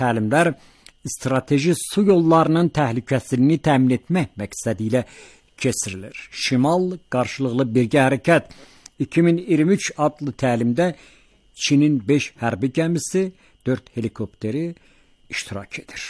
təlimlər strateji su yollarının təhlükəsizliyini təmin etmək məqsədilə keçirilir. Şimal qarşılıqlı birgə hərəkət 2023 adlı təlimdə Çinin 5 hərbi gəmisi, 4 helikopteri iştirak edir.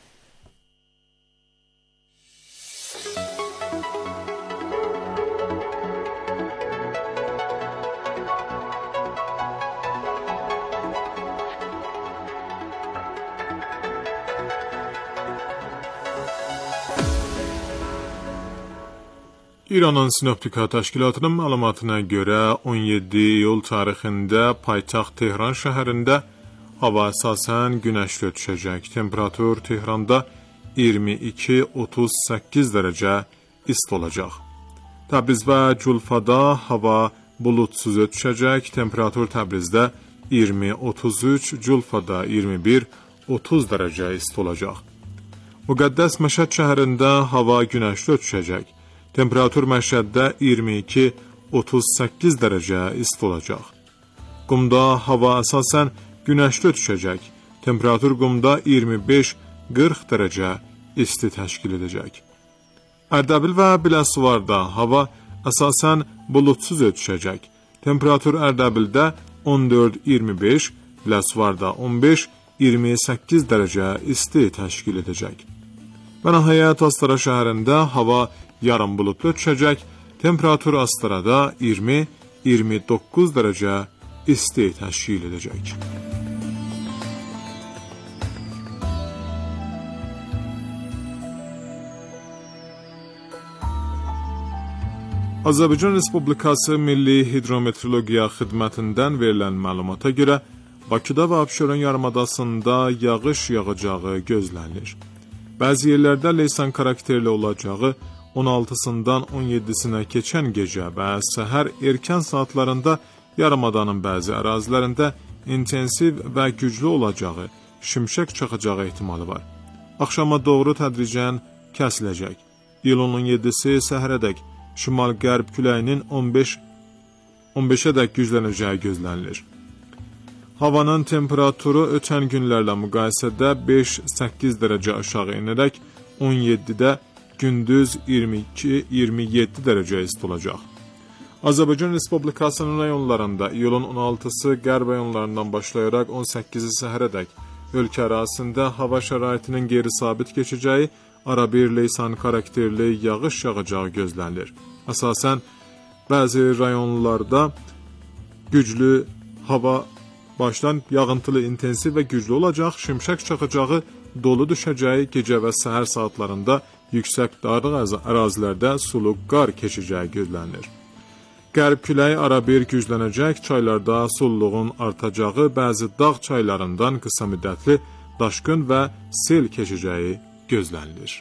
İranın Sinoptika Təşkilatının məlumatına görə 17 iyul tarixində paytaxt Tehran şəhərində hava əsasən günəşli düşəcək. Temperatur Tehranda 22-38 dərəcə isti olacaq. Təbriz və Culfada hava bulutsuz düşəcək. Temperatur Təbrizdə 20-33, Culfada 21-30 dərəcə isti olacaq. Müqəddəs Məşəd şəhərində hava günəşli düşəcək. Temperatur Məşəddə 22-38 dərəcə isti olacaq. Qumda hava əsasən günəşli düşəcək. Temperatur Qumda 25-40 dərəcə isti təşkil edəcək. Ərdəbil və Biləsuvarda hava əsasən bulutsuz düşəcək. Temperatur Ərdəbildə 14-25, Biləsuvarda 15-28 dərəcə isti təşkil edəcək. Və nəhayət Astara şəhərində hava yarım bulutlu düşəcək. Temperatur Astarada 20-29 dərəcə isti təşkil edəcək. Azərbaycan Respublikası Milli Hidrometeorologiya Xidmətindən verilən məlumata görə Bakıda və Abşeron yarımadasında yağış yağacağı gözlənilir. Bəzi yerlərdə leysan xarakterli olacağı 16-sından 17-sinə keçən gecə və səhər erkən saatlarında yarımadanın bəzi ərazilərində intensiv və güclü olacağı, şimşək çaxacağı ehtimalı var. Axşama doğru tədricən kəsiləcək. İyulun 17-si səhərədək şimal-qərb küləyinin 15-ə dək güclənəcəyi gözlənilir. Havanın temperaturu ötən günlərlə müqayisədə 5-8 dərəcə aşağı enərək 17-də gündüz 22-27 dərəcə isti olacaq. Azərbaycan Respublikasının rayonlarında iyulun 16-sı qərb rayonlarından başlayaraq 18-i səhərədək ölkə ərazisində hava şəraitinin qeyri-sabit keçəcəyi, arabir leysan xarakterli yağış yağacağı gözlənilir. Əsasən, bəzi rayonlarda güclü hava başdan yağıntılı, intensiv və güclü olacaq, şimşək çaxacağı, dolu düşəcəyi, gecə və səhər saatlarında yüksək dağlıq ərazilərdə sulu qar keçəcəyi gözlənilir. Qərb küləyi arabir güclənəcək, çaylarda sululuğun artacağı, bəzi dağ çaylarından qısa müddətli daşqın və sel keçəcəyi gözlənilir.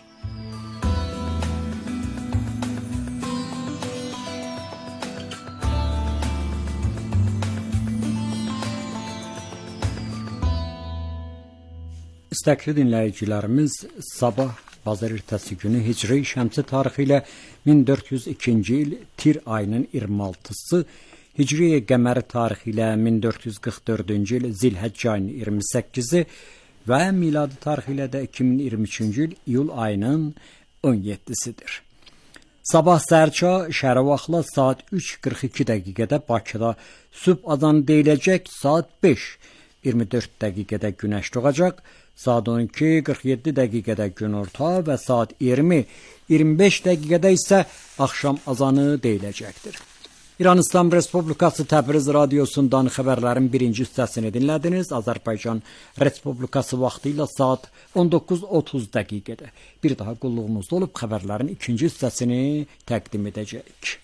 İstəkli dinləyicilərimiz, sabah bazar ertəsi günü Hicri şəmsi tarixi ilə 1402-ci il Tir ayının 26-sı, Hicri qəməri tarixi ilə 1444-cü il Zilhəcc ayının 28-i və miladi tarixi ilə də 2023-cü il iyul ayının 17-sidir. Sabah səhərçə şəhərə vaxtla saat 3:42 dəqiqədə Bakıda sübh azanı deyiləcək, saat 5:24 dəqiqədə günəş doğacaq, saat 12:47 dəqiqədə günorta və saat 20:25 dəqiqədə isə axşam azanı deyiləcəkdir. İran İslam Respublikası Təbriz radiosundan xəbərlərin birinci hissəsini dinlədiniz. Azərbaycan Respublikası vaxtı ilə saat 19:30 dəqiqədə. Bir daha qulluğunuzda olub xəbərlərin ikinci hissəsini təqdim edəcəyik.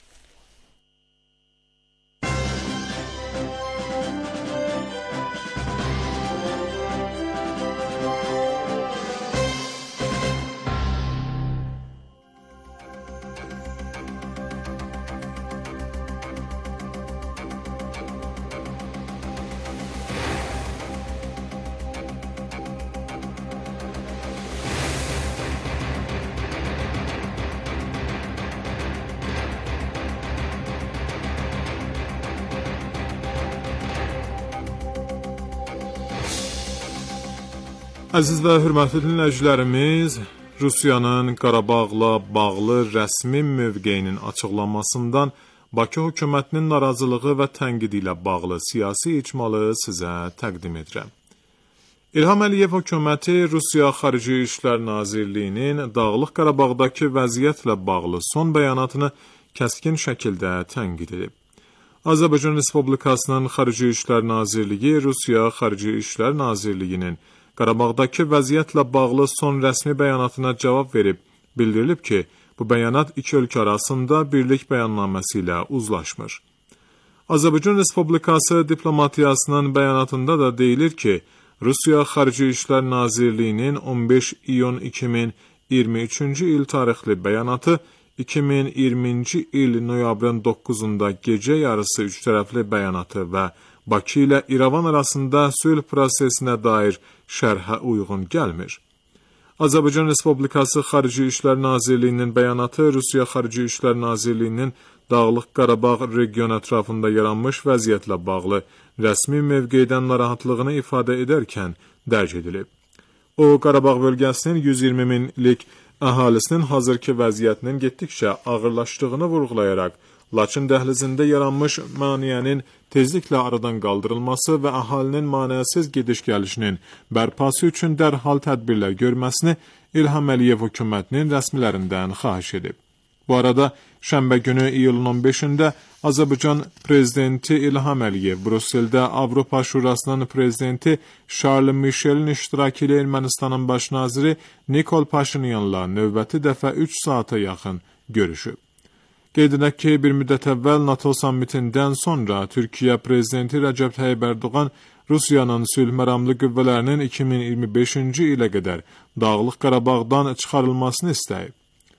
Əziz və hörmətli dinləyicilərimiz, Rusiyanın Qarabağla bağlı rəsmi mövqeyinin açıqlanmasından Bakı hökumətinin narazılığı və tənqidi ilə bağlı siyasi icmalı sizə təqdim edirəm. İlham Əliyev hökuməti Rusiya Xarici İşlər Nazirliyinin Dağlıq Qarabağdakı vəziyyətlə bağlı son bəyanatını kəskin şəkildə tənqid edib. Azərbaycan Respublikasının Xarici İşlər Nazirliyi Rusiya Xarici İşlər Nazirliyinin Qarabağdakı vəziyyətlə bağlı son rəsmi bəyanatına cavab verib, bildirilib ki, bu bəyanat iki ölkə arasında birlik bəyannaməsi ilə uzlaşmır. Azərbaycan Respublikası diplomatiyasının bəyanatında da deyilir ki, Rusiya Xarici İşlər Nazirliyinin 15 iyun 2023-cü il tarixli bəyanatı 2020-ci il noyabrın 9-da gecə yarısı üç tərəfli bəyanatı və Bakı ilə İrəvan arasında sülh prosesinə dair şərhə uyğun gəlmir. Azərbaycan Respublikası Xarici İşlər Nazirliyinin bəyanatı Rusiya Xarici İşlər Nazirliyinin Dağlıq Qarabağ regionu ətrafında yaranmış vəziyyətlə bağlı rəsmi mövqeydən narahatlığını ifadə edərkən dərc edilib. O, Qarabağ bölgəsinin 120 minlik əhalisinin hazırki vəziyyətinin getdikcə ağırlaşdığını vurğulayaraq, Laçın dəhlizində yaranmış maneənin tezliklə aradan qaldırılması və əhalinin manəsiz gediş-gəlişinin bərpası üçün dərhal tədbirlər görməsini İlham Əliyev hökumətinin rəsmilərindən xahiş edib. Bu arada, şənbə günü iyulun 15-də Azərbaycan Prezidenti İlham Əliyev Brüsseldə Avropa Şurasının Prezidenti Charles Michelin iştirakı ilə Ermənistanın baş naziri Nikol Paşinyanla növbəti dəfə 3 saata yaxın görüşüb. Qeyd edək ki, bir müddət əvvəl NATO sammitindən sonra Türkiyə Prezidenti Rəcəb Tayyib Ərdoğan Rusiyanın sülh məramlı qüvvələrinin 2025-ci ilə qədər Dağlıq Qarabağdan çıxarılmasını istəyib.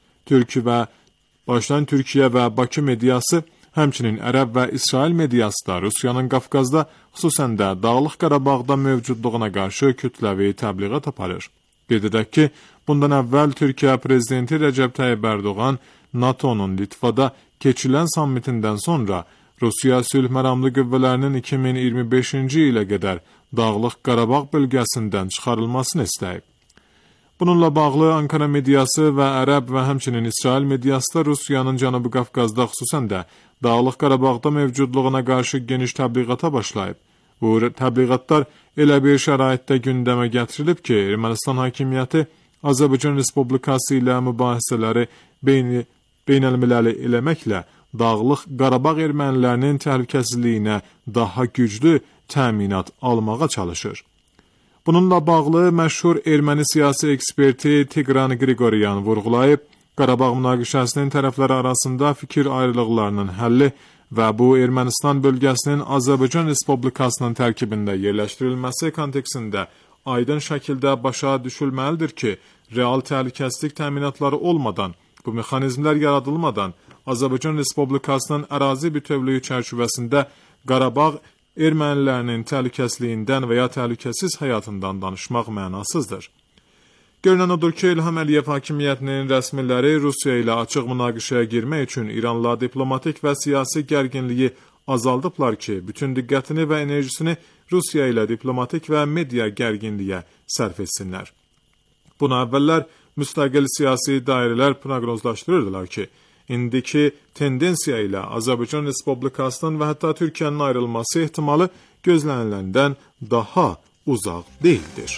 Türkiyə və Bakı mediası, həmçinin Ərəb və İsrail mediası da Rusiyanın Qafqazda, xüsusən də Dağlıq Qarabağda mövcudluğuna qarşı kütləvi təbliğat aparır. Qeyd edək ki, bundan əvvəl Türkiyə Prezidenti Rəcəb Tayyib Ərdoğan NATO-nun Litvada keçilən sammitindən sonra Rusiya sülh məramlı qüvvələrinin 2025-ci ilə qədər Dağlıq Qarabağ bölgəsindən çıxarılmasını istəyib. Bununla bağlı Ankara mediası və Ərəb və həmçinin İsrail mediası da Rusiyanın Cənubi Qafqazda, xüsusən də Dağlıq Qarabağda mövcudluğuna qarşı geniş təbliğata başlayıb. Bu təbliğatlar elə bir şəraitdə gündəmə gətirilib ki, Ermənistan hakimiyyəti Azərbaycan Respublikası ilə mübahisələri beynəlmiləli eləməklə Dağlıq Qarabağ ermənilərinin təhlükəsizliyinə daha güclü təminat almağa çalışır. Bununla bağlı məşhur erməni siyasi eksperti Tigran Qriqoryan vurğulayıb, Qarabağ münaqişəsinin tərəfləri arasında fikir ayrılıqlarının həlli və bu Ermənistan bölgəsinin Azərbaycan Respublikasının tərkibində yerləşdirilməsi kontekstində aydın şəkildə başa düşülməlidir ki, real təhlükəsizlik təminatları olmadan, bu mexanizmlər yaradılmadan Azərbaycan Respublikasının ərazi bütövlüyü çərçivəsində Qarabağ ermənilərinin təhlükəsizliyindən və ya təhlükəsiz həyatından danışmaq mənasızdır. Görünən odur ki, İlham Əliyev hakimiyyətinin rəsmiləri Rusiya ilə açıq münaqişəyə girmək üçün İranla diplomatik və siyasi gərginliyi azaldıblar ki, bütün diqqətini və enerjisini Rusiya ilə diplomatik və media gərginliyə sərf etsinlər. Buna əvvəllər müstəqil siyasi dairələr proqnozlaşdırırdılar ki, indiki tendensiya ilə Azərbaycan Respublikasının və hətta Türkiyənin ayrılması ehtimalı gözləniləndən daha uzaq deyildir.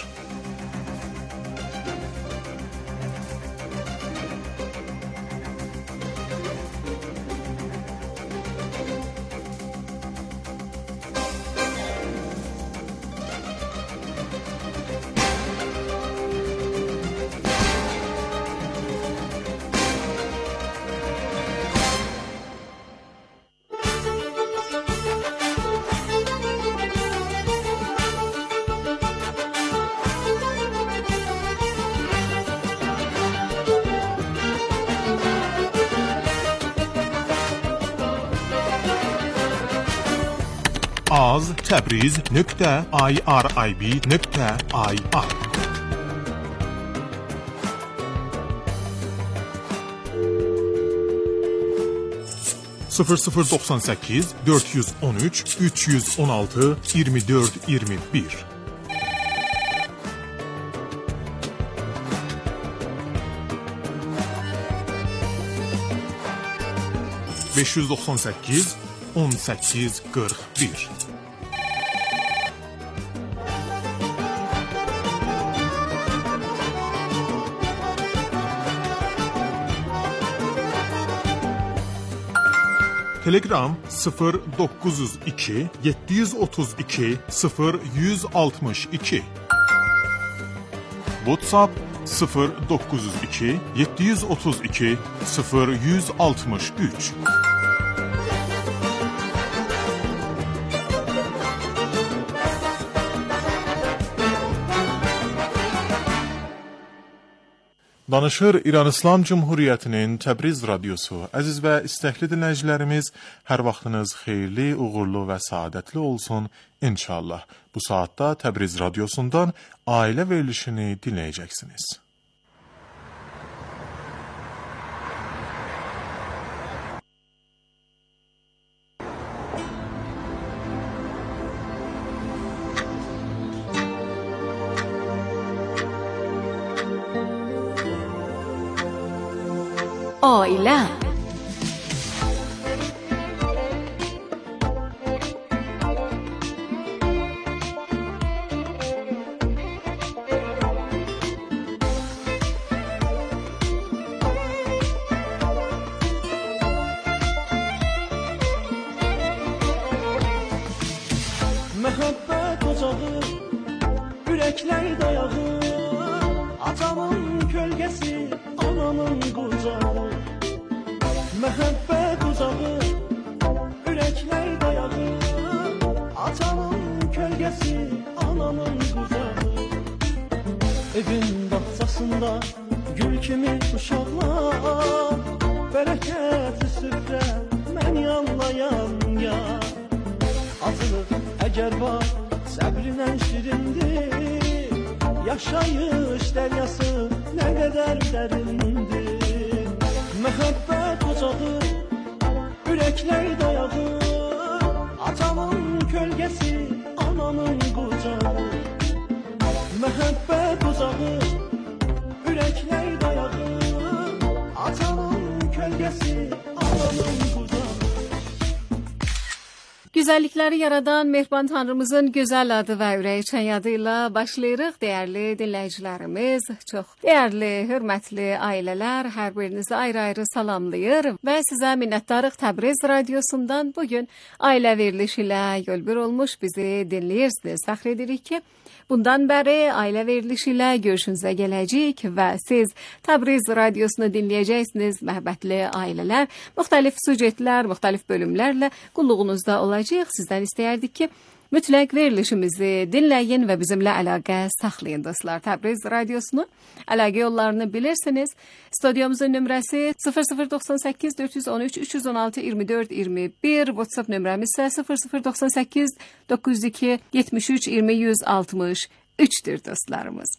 az.tabriz.irib.ir 0098 413 316 24 21 598 18 41. Telegram 0902 732 0162. WhatsApp 0902 732 0163. Danışır İran İslam Cumhuriyyətinin Təbriz radiosu. Əziz və istəkli dinləyicilərimiz, hər vaxtınız xeyirli, uğurlu və saadətli olsun inşallah. Bu saatda Təbriz radiosundan ailə verilişini dinləyəcəksiniz. Ailə. Məhəbbət ocağı, ürəklər dayağı, atamın kölgəsi, anamın qucağı. Məhəbbət ocağı, ürəklər dayağı, atamın kölgəsi, anamın qucağı. Evin bağçasında gül kimi uşaqlar, bərəkətli süfrə, mən yanlayan ya. Azlıq əgər var, səbrinə şirindir, yaşayış dəryası nə qədər dərindir. Məhəbbət ocağı, ürəklər dayağı, atamın kölgəsi, anamın qucağı. Məhəbbət ocağı, ürəklər dayağı, atamın kölgəsi, anamın qucağı. Güzellikleri yaradan Mehriban Tanrımızın güzel adı ve ürəkçən yadıyla başlayırıq. Değerli dinleyicilerimiz, çok değerli, hürmetli aileler, her birinizi ayrı-ayrı salamlayır ve size minnettarıq Təbriz Radyosu'ndan bugün aile verilişi ilə yolbir olmuş bizi dinleyirsiniz. Fəxr edirik ki, bundan beri aile verilişi ilə görüşünüze geləcəyik ve siz Təbriz Radyosunu dinleyeceksiniz. Məhəbbətli aileler, müxtəlif sujetlər, müxtəlif bölümlərlə qulluğunuzda olacaq. Sizdən istəyərdik ki, mütləq verilişimizi dinləyin və bizimlə əlaqə saxlayın dostlar. Təbriz Radyosunu əlaqə yollarını bilirsiniz. Studyomuzun nömrəsi 0098 413 316 24 21. WhatsApp nömrəmiz isə 0098 902 73 20 163'dür dostlarımız.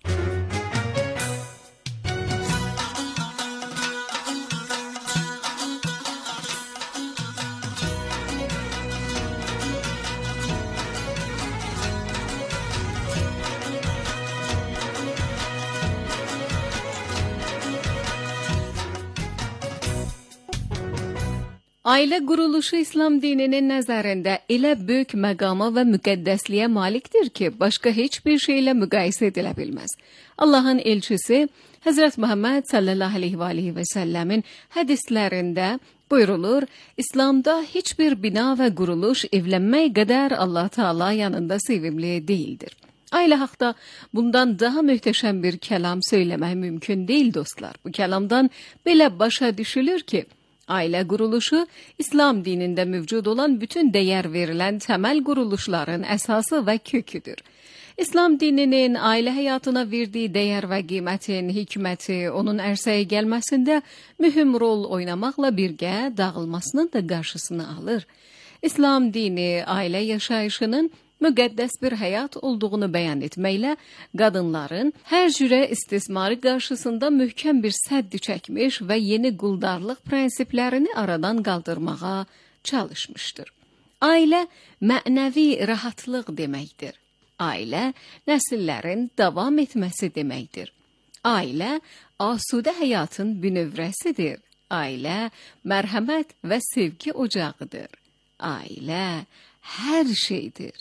Ailə quruluşu İslam dininin nəzərində elə böyük məqama və müqəddəsliyə malikdir ki, başqa heç bir şeylə müqayisə edilə bilməz. Allahın elçisi Həzrət Muhammed sallallahu aleyhi və səlləmin hədislərində buyurulur, İslamda heç bir bina və quruluş evlənmək qədər Allah Teala yanında sevimli değildir. Ailə haqda bundan daha möhtəşəm bir kəlam söyləmək mümkün deyil dostlar. Bu kəlamdan belə başa düşülür ki, ailə quruluşu İslam dinində mövcud olan bütün dəyər verilən təməl quruluşların əsası və köküdür. İslam dininin ailə həyatına verdiyi dəyər və qiymətin, hikməti onun ərsəyə gəlməsində mühüm rol oynamaqla birgə dağılmasının da qarşısını alır. İslam dini ailə yaşayışının müqəddəs bir həyat olduğunu bəyan etməklə qadınların hər cürə istismarı qarşısında möhkəm bir səddi çəkmiş və yeni quldarlıq prinsiplərini aradan qaldırmağa çalışmışdır. Ailə mənəvi rahatlıq deməkdir. Ailə nəsillərin davam etməsi deməkdir. Ailə asudə həyatın bünövrəsidir. Ailə mərhəmət və sevgi ocağıdır. Ailə hər şeydir.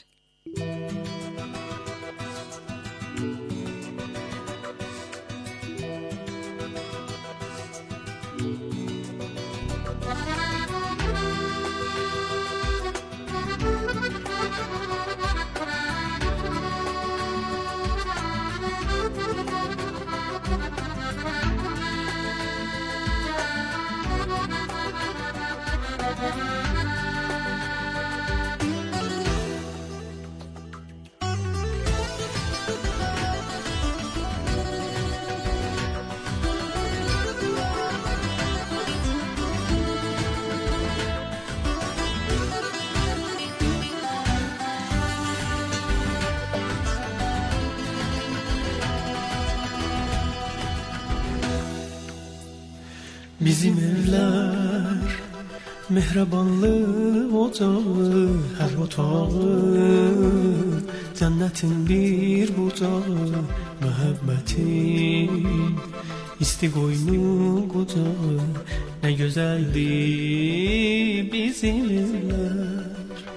Bizim evler mehribanlık ocağı, her otağı cennetin bir bucağı, muhabbetin istigoynu kocağı. Ne güzeldi bizim evler.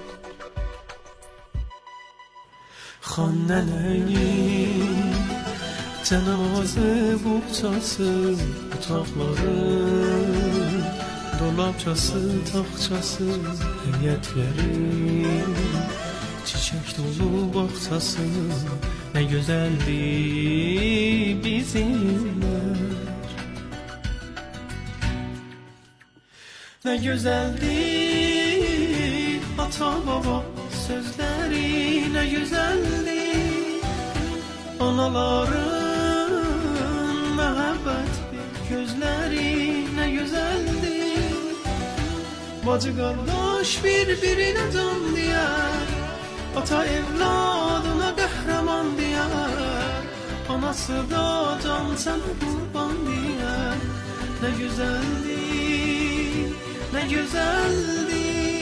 Xannələyin cənazə buxçası, otaqları, dolapçası, taxçası, heyətləri, çiçək dolu bağçası. Nə gözəldi bizim evlər. Nə gözəldi ata baba sözləri, nə gözəldi anaların məhəbbət gözləri, nə gözəldi bacı qardaş bir-birinə can deyər, ata evladına qəhrəman deyər, anası da can sənə qurban deyər. Nə gözəldi, nə gözəldi.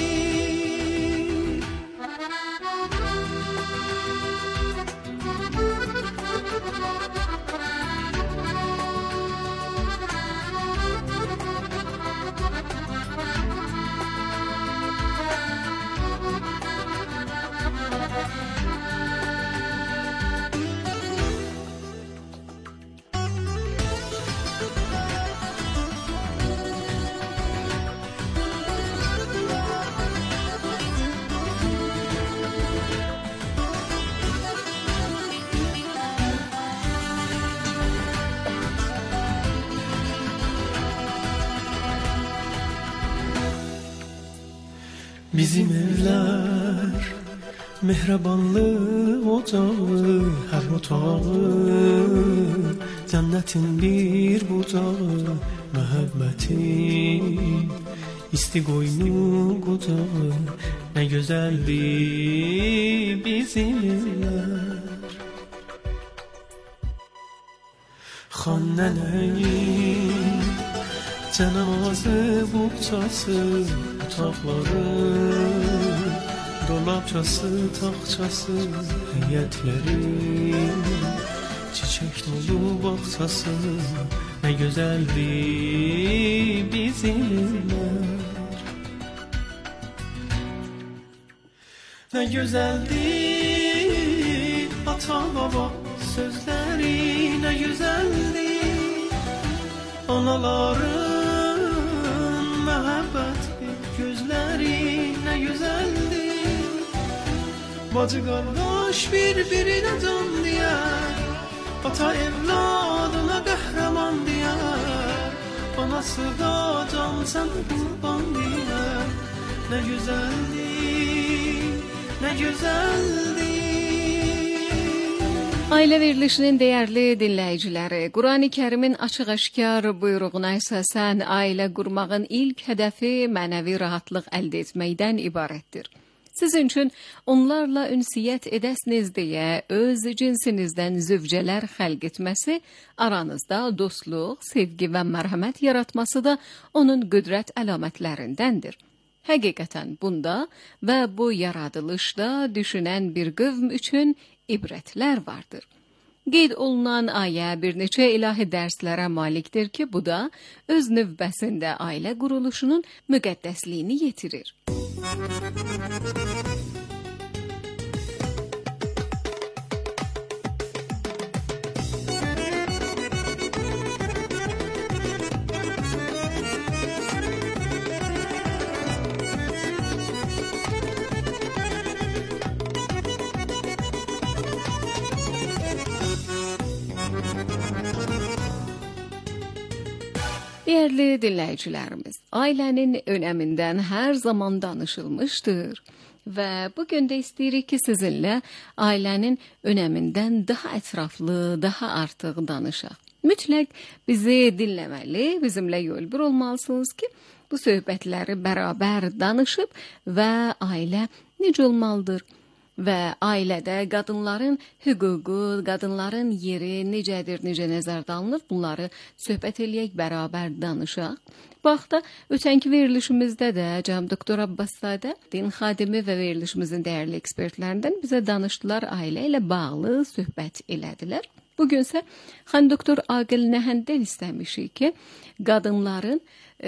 Bizim evler mehribanlık ocağı, her otağı cennetin bir bucağı, muhabbetin istigoynu kocağı. Ne güzeldi bizim evler. Xannələyin cənazə buxçası, otaqları, dolapçası, taxçası, heyətləri, çiçək dolu bağçası. Nə gözəldi bizim evlər. Nə gözəldi ata baba sözləri, nə gözəldi anaların məhəbbət gözləri, nə gözəldi bacı qardaş bir-birinə can deyər, ata evladına qəhrəman deyər, anası da can sənə qurban deyər. Nə gözəldi, nə gözəldi. Ailə verilişinin dəyərli dinləyiciləri, Qurani Kərimin açıq-aşkar buyruğuna əsasən ailə qurmağın ilk hədəfi mənəvi rahatlıq əldə etməkdən ibarətdir. Sizin üçün onlarla ünsiyyət edəsiniz deyə öz cinsinizdən zövcələr xəlq etməsi, aranızda dostluq, sevgi və mərhəmət yaratması da onun qüdrət əlamətlərindəndir. Həqiqətən bunda və bu yaradılışda düşünən bir qövm üçün ibrətlər vardır. Qeyd olunan ayə bir neçə ilahi dərslərə malikdir ki, bu da öz növbəsində ailə quruluşunun müqəddəsliyini yetirir. Değerli dinləyicilərimiz, ailənin önəmindən hər zaman danışılmışdır və bugün də istəyirik ki, sizinlə ailənin önəmindən daha ətraflı, daha artıq danışaq. Mütləq bizi dinləməli, bizimlə yolbur olmalısınız ki, bu söhbətləri bərabər danışıb və ailə necə olmalıdır? Və ailədə qadınların hüququ, qadınların yeri necədir, necə nəzərdə alınır, bunları söhbət eləyək, bərabər danışaq. Bu haqda ötənki verilişimizdə də cənab doktor Abbaszadə, din xadimi və verilişimizin dəyərli ekspertlərindən bizə danışdılar, ailə ilə bağlı söhbət elədilər. Bugünsə xanım doktor Aqil Nəhənddən istəmişik ki, qadınların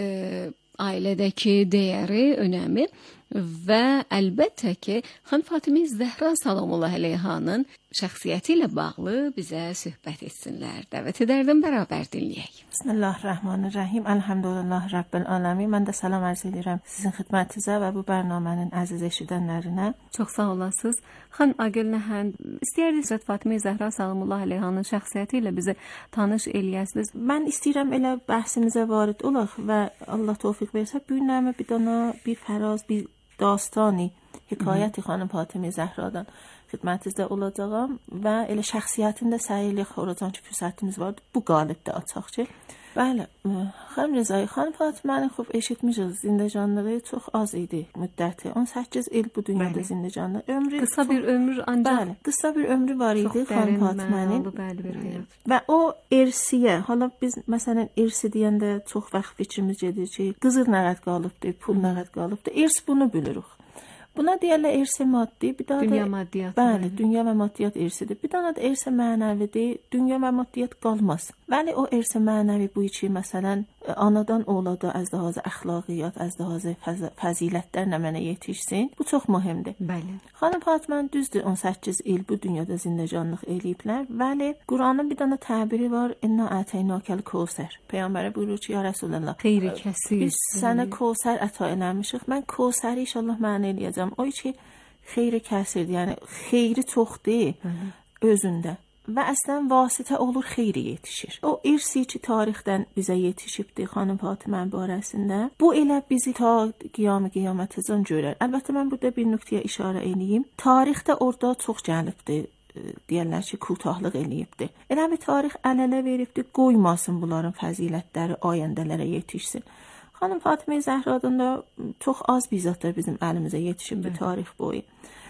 ailədəki dəyəri, önəmi və əlbəttə ki, xanım Fatimə Zəhra Salamullah əleyhanın şəxsiyyəti ilə bağlı bizə söhbət etsinlər. Dəvət edərdim, bərabər dinləyək. Bismillahirrahmanirrahim. Elhamdülillah Rabbil alamin. Mən də salam arz edirəm sizin xidmətinizə və bu proqramın əziz eşidənlərinə. Çox sağ olasınız. Xanım Aqil Nəhənd, istəyirdik Həzrət Fatimə Zəhra Salamullah əleyhanın şəxsiyyəti ilə bizi tanış eləyəsiniz. Mən istəyirəm elə bəhsimizə varid olaq və Allah tövfiq versə bu günlərdə bir dana bir fəraz, bir dastani, hekayəti xanım Fatimə Zəhradan xidmətinizdə olacağam və elə şəxsiyyətində səy eləyək oradan ki, fürsətimiz var. Bu qalibdə açaq ki. Bəli, xanım Rəzai, xanım Fatiməni xub eşitmişik, zindəcanlığı çox az idi müddəti. 18 il bu dünyada zindəcanlı. Ömrü qısa bir ömür ancaq. Bəli, qısa bir ömrü var idi xanım Fatimənin. Bəli, bir həyat. Və o irsiyə, hala biz məsələn irsi deyəndə çox vaxt fikrimiz gedir ki, qızıl nə qədər qalıbdı, pul nə qədər qalıbdı. İrs bunu bilirik. Buna deyirlər irsi maddi, bir daha dünya da maddiyyat. Bəli, dünya və maddiyyat irsidir. Bir daha da irsi mənəvidir, dünya və maddiyyat qalmaz. Bəli, o irsi mənəvi bu içi məsələn anadan oğlada az daha az əxlaqiyyat, az daha az fəzilətlərlə mənə yetişsin. Bu çox mühümdür. Bəli. Xanım Fatimə düzdür 18 il bu dünyada zindəcanlıq eləyiblər. Bəli, Qur'anın bir dənə təbiri var. İnna ətəynəkəl Kəvsər. Peyğəmbər buyurur ki, ya Rəsulullah, xeyri kəsir. Biz sənə Kəvsər əta eləmişik. Mən Kəvsəri inşallah mənə eləyəcəm. O ki xeyri kəsirdir. Yəni xeyri çoxdur özündə. Və əslən vasitə olur, xeyri yetişir. O irsi ki tarixdən bizə yetişibdir xanım Fatimə barəsində. Bu elə bizi ta qiyamətəcən görər. Əlbəttə mən burada bir nöqtəyə işarə edeyim. Tarixdə orada çox gəlibdir. Deyirlər ki, kutahlıq eləyibdir. Elə bir tarix əl-ələ veribdir, qoymasın bunların fəzilətləri ayəndələrə yetişsin. Xanım Fatimə Zəhradan da çox az bizatlar bizim əlimizə yetişibdir tarix boyu.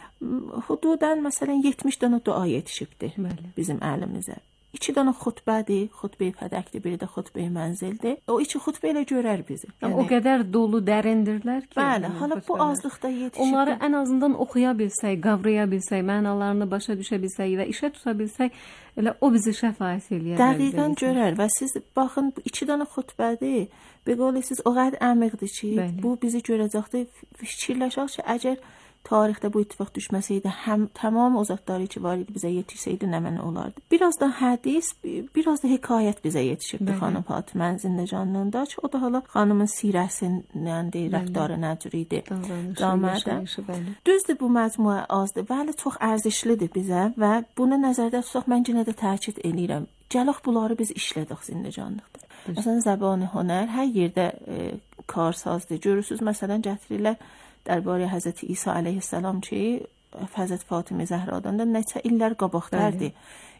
Hududan məsələn 70 dənə dua yetişibdir bizim əlimizə. 2 dənə xutbədir, xutbə-i fədəkdir, biri də xutbə-i mənzildir. O 2 xutbə ilə görər bizi. Yəni, o qədər dolu dərindirlər ki. Bəli, hala bu azlıqda yetişibdir. Onları ən azından oxuya bilsək, qavraya bilsək, mənalarını başa düşə bilsək və işə tuta bilsək, elə o bizi şəfaət eləyər. Dəqiqən görər və siz baxın 2 dənə xutbədir. Bəqəli siz o qədər əmiqdir ki, bu bizi görəcəkdir. Fikirləşək ki, əgər tarixdə bu ittifaq düşməsəydi, həm tamam o zatları ki var idi bizə yetişsəydi nə mənə olardı. Biraz da hədis, biraz da hekayət bizə yetişibdi xanım Fatimə zindəcanlığında ki, o da hala xanımın sirəsindən deyir, rəftarı necür idi. Düzdür bu məcmuə azdır, bəli çox ərzişlidir bizə və bunu nəzərdə tutaq mən yenə də təkid eləyirəm. Gələk bunları biz işlədik zindəcanlıqda. Məsələn zəbani hünər hər yerdə karsazdır. Görürsüz məsələn gətirirlər dərbarə Həzrət İsa əleyhissalam ki, Həzrət Fatimə Zəhradan da neçə illər qabaqdardır.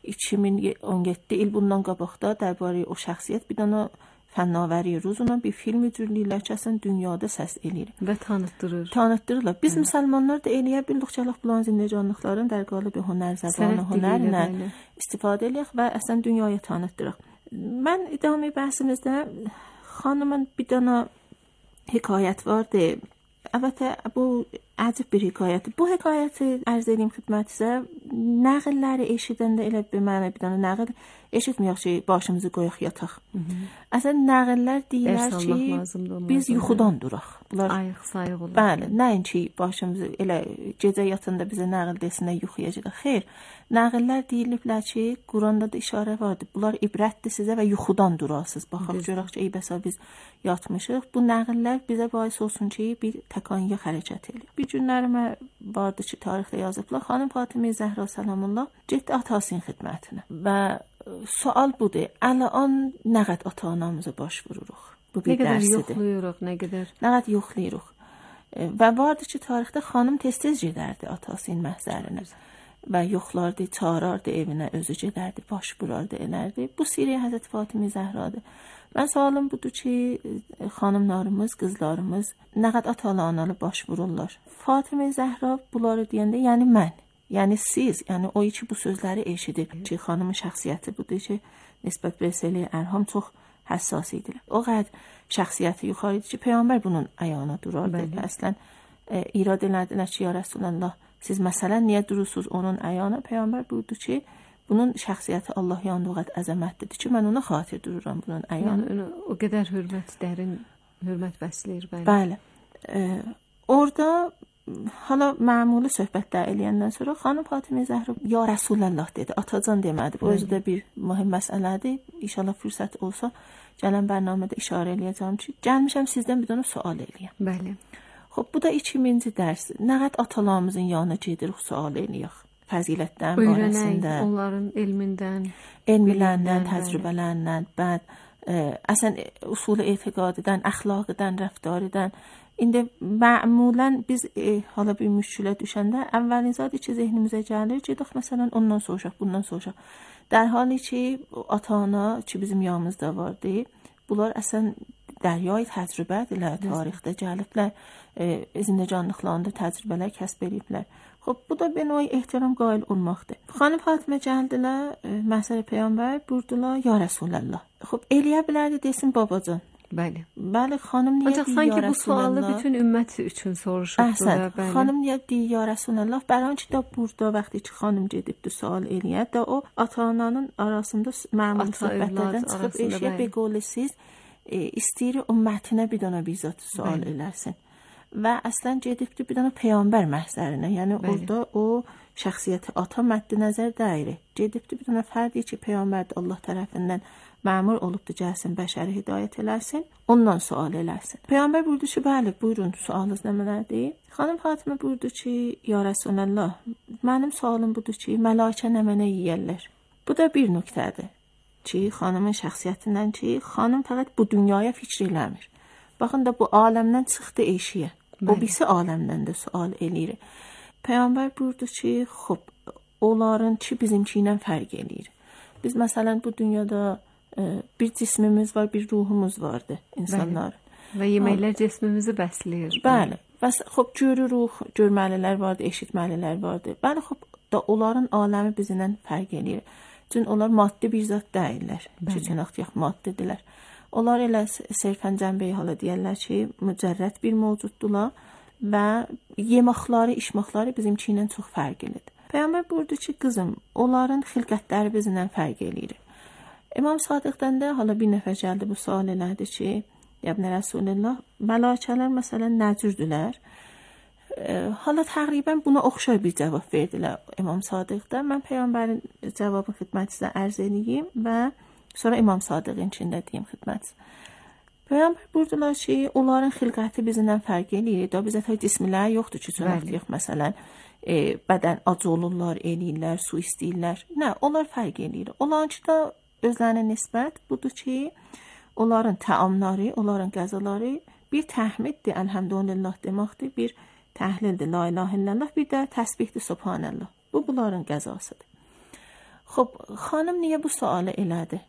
2017 il bundan qabaqda dərbarə o şəxsiyyət bir dənə fənnavəri ruzuna bir film üzürlüklər ki, əsən dünyada səs eləyir. Və tanıtdırır. Tanıtdırırlar. Biz müsəlmanlar da eləyə bildik ki, bulan zindəcanlıqların dərqalı bir hünər, zəbani hünərlə istifadə eləyək və əsən dünyaya tanıtdırıq. Mən idami bəhsimizdə xanımın bir dənə hekayət vardı. Əlbəttə bu acib bir hekayətdir. Bu hekayəti ərz edeyim xidmətinizə. Nəğilləri eşidəndə elə bir mənə bir dənə nəğil eşitməyək ki, başımızı qoyaq yataq. Əslən nəğillər deyirlər ki, biz yuxudan duraq. Bunlar ayıq-sayıq olur. Bəli, nəinki başımızı elə gecə yatanda bizə nəğil desinlər yuxuya gedək. Xeyr, nəğillər deyiliblər ki, Quranda da işarə vardır. Bunlar ibrətdir sizə və yuxudan durasınız. Baxaq görək ki, bəs biz yatmışıq. Bu nəğillər bizə bais olsun ki, bir təkaniyə hərəkət edir. Bir günlərimə vardı ki, tarixdə yazıblar. Xanım Fatimə Zəhra səlamullah getdi atasının xidmətinə və sual budur. Əlan nə qədər ata-anamıza baş vururuq? Bu bir dərsidir. Nə qədər yoxlayırıq. Və vardı ki, tarixdə xanım tez-tez gedərdi atasının məhzərinə və yoxlardı, çağırardı evinə, özü gedərdi, baş vurardı, elərdi. Bu sirə Həzrət Fatimə Zəhradır. Mən sualım budur ki, xanımlarımız, qızlarımız nə qədər ata-analı baş vururlar. Fatimə Zəhra bunları deyəndə, yəni mən, yəni siz, yəni o ki bu sözləri eşidir ki, xanımın şəxsiyyəti budur ki, nisbət bəsəli ərham çox həssas idilər. O qədər şəxsiyyəti yuxarı idi ki, Peyğəmbər bunun ayağına durardı. Əslən, irad elədilər ki, ya Rəsulallah, siz məsələn niyə durursunuz onun ayağına? Peyğəmbər buyurdu ki, bunun şəxsiyyəti Allah yanında o qədər əzəmətlidir ki, mən ona xatir dururam bunun ayağına. Yəni, o qədər hörmət, dərin hörmət bəsləyir. Bəli. Orada hala məmuli söhbətlər eləyəndən sonra xanım Fatimə Zəhra ya Rəsulallah dedi, atacan demədi. Bu özü də bir mühüm məsələdir. İnşallah fürsət olsa gələn bərnamədə işarə eləyəcəm ki, gəlmişəm sizdən bir dənə sual eləyəm. Bəli. Xoş, bu da 2000-ci dərs. Nə qədər atalarımızın yanına gedirik, sual eləyək. Fəzilətdən, barəsində, onların elmindən, təcrübələrindən, əsən usul etiqadidən, əxlaqıdan, rəftarıdan. İndi məmulən biz hala bir müşkülə düşəndə əvvəlinizə ki, zehnimizə gəlir, gedək məsələn ondan soruşaq, bundan soruşaq. در حالی ki ata-ana ki bizim yanımızda vardı, bunlar əsən dəryay təcrübədirlər, tarixdə gəliblər, zindəcanlıqlarında təcrübələr kəsb ediblər. Xub, bu da bir növ ehtiram qail olmaqdır. Xanım Fatimə gəldilər, məsələ Peyğəmbər buyurdular, ya Rəsulallah. Xub, eləyə bilərdi desin babacan. Bəli. Bəli, xanım niyə deyir ya Rəsulallah? Sanki bu sualı bütün ümmət üçün soruşubdur. Bəli. Xanım niyə deyir ya Rəsulallah? Bəlkə də burada vaxtı ki xanım gedibdi sual eləyə də o ata-ananın arasında məmul söhbətlərdən çıxıb eşiyə beqolisiz istəyir ümmətinə bir dənə bizat sual eləsin. Və əslən gedibdi bir dənə Peyğəmbər məhzərinə. Yəni orada o şəxsiyyəti ata məddi nəzər dəyir. Gedibdi bir dənə fərdi ki Peyğəmbər Allah tərəfindən məmur olubdu gəlsin, bəşəri hidayət eləsin, ondan sual eləsin. Peyğəmbər buyurdu ki, bəli, buyurun, sualınız nələrdir? Xanım Fatimə buyurdu ki, ya Rəsulallah, mənim sualım budur ki, mələkə nə mənə yeyərlər? Bu da bir nöqtədir ki, xanımın şəxsiyyətindən ki, xanım fəqət bu dünyaya fikr eləmir. Baxın da bu aləmdən çıxdı eşiyə. O birisi aləmdən də sual eləyir. Peyğəmbər buyurdu ki, xub, onların ki bizimki ilə fərq eləyir. Biz məsələn bu dünyada bir cismimiz var, bir ruhumuz vardı insanlar. Və yeməklər cismimizi bəsləyir. Bəli. Və xub görürük, görməlilər vardı, eşitməlilər vardı. Bəli, xub da onların aləmi bizimlə fərq eləyir. Çünki onlar maddi bir zat deyirlər. Çünki yaxşı maddidirlər. Onlar elə sərfən cəmbəyi hala deyirlər ki, mücərrəd bir mövcuddurlar və yeməkləri, içməkləri bizimki ilə çox fərqlidir. Peyğəmbər buyurdu ki, qızım, onların xilqətləri bizimlə fərq eləyir. İmam Sadiqdən də hala bir nəfər gəldi bu sual elədi ki, Yəbnə Rəsulullah, mələkələr məsələn nə cürdülər? Hala təqribən buna oxşar bir cavab verdilər İmam Sadiqdən. Mən Peyğəmbərin cavabı xidmətinizə ərz edeyim və sonra İmam Sadiqin içində deyim xidmət. Peyğəmbər buyurdular ki, onların xilqəti bizimlə fərq eləyir. Da bizə tək cismlər yoxdur ki, çönəkliyik məsələn. Bədən acı olurlar, eləyirlər, su istəyirlər. Nə, onlar fərq eləyir. Onlarınki da özlərinə nisbət budur ki, onların təamları, onların qəzaları bir təhmiddir, əlhəmdülillah deməkdir, bir təhlildir, la ilahə illallah, bir də təsbihdir, subhanallah. Bu bunların qəzasıdır. Xub, xanım niyə bu sualı elədi?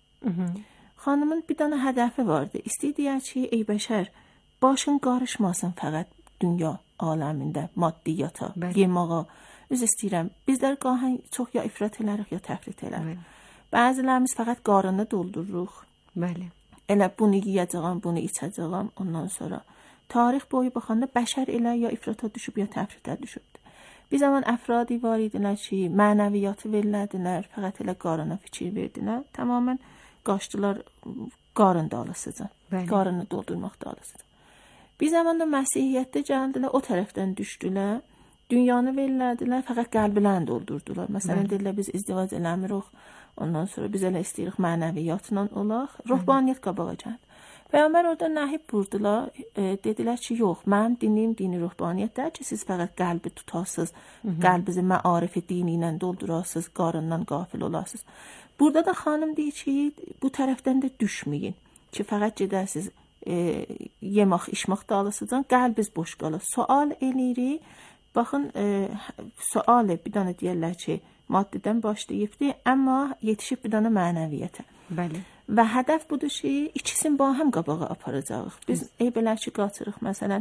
Xanımın bir dənə hədəfi vardı. İstəyir ki, ey bəşər, başın qarışmasın fəqət dünya aləmində, maddiyyata, yeməğa. Üz istəyirəm, bizlər qahən çox ya ifrat elərik, ya təfrit elərik. Bəzilərimiz fəqət qarını doldururuq. Bəli. Elə bunu yiyəcəyəm, bunu içəcəyəm, ondan sonra tarix boyu baxanda bəşər elə ya ifrata düşüb ya təfritə düşübdür. Bir zaman əfradi var idilər ki, mənəviyyatı verilədilər, fəqət elə qarına fikir verdilər, tamamen qaçdılar qarın dalısıca, qarını doldurmaq dalısıca. Bir zaman da Məsihiyyətdə gəldilər, o tərəfdən düşdülər, dünyanı verilədilər, fəqət qəlbilərini doldurdular. Məsələn, dedilər, biz izdivac eləmirik, ondan sonra biz elə istəyirik mənəviyyatla olaq, ruhbaniyyət qabağa gəldi. Peyğəmbər orada nəhib vurdular, dedilər ki, yox, mən dinim dini ruhbaniyyətdir ki, siz fəqət qəlbi tutasınız, qəlbizi məarifi dini ilə doldurasınız, qarından qafil olasınız. Burada da xanım deyir ki, bu tərəfdən də düşməyin ki, fəqət gedəsiniz yemək, içmək dalısıcan, qəlbiz boş qalır. Sual eləyirik, baxın, sualı bir dənə deyərlər ki, maddidən başlayıbdır, amma yetişib bir dənə mənəviyyətə. Bəli. Və hədəf budur ki, ikisini ba həm qabağa aparacağıq. Biz belə ki, qaçırıq, məsələn,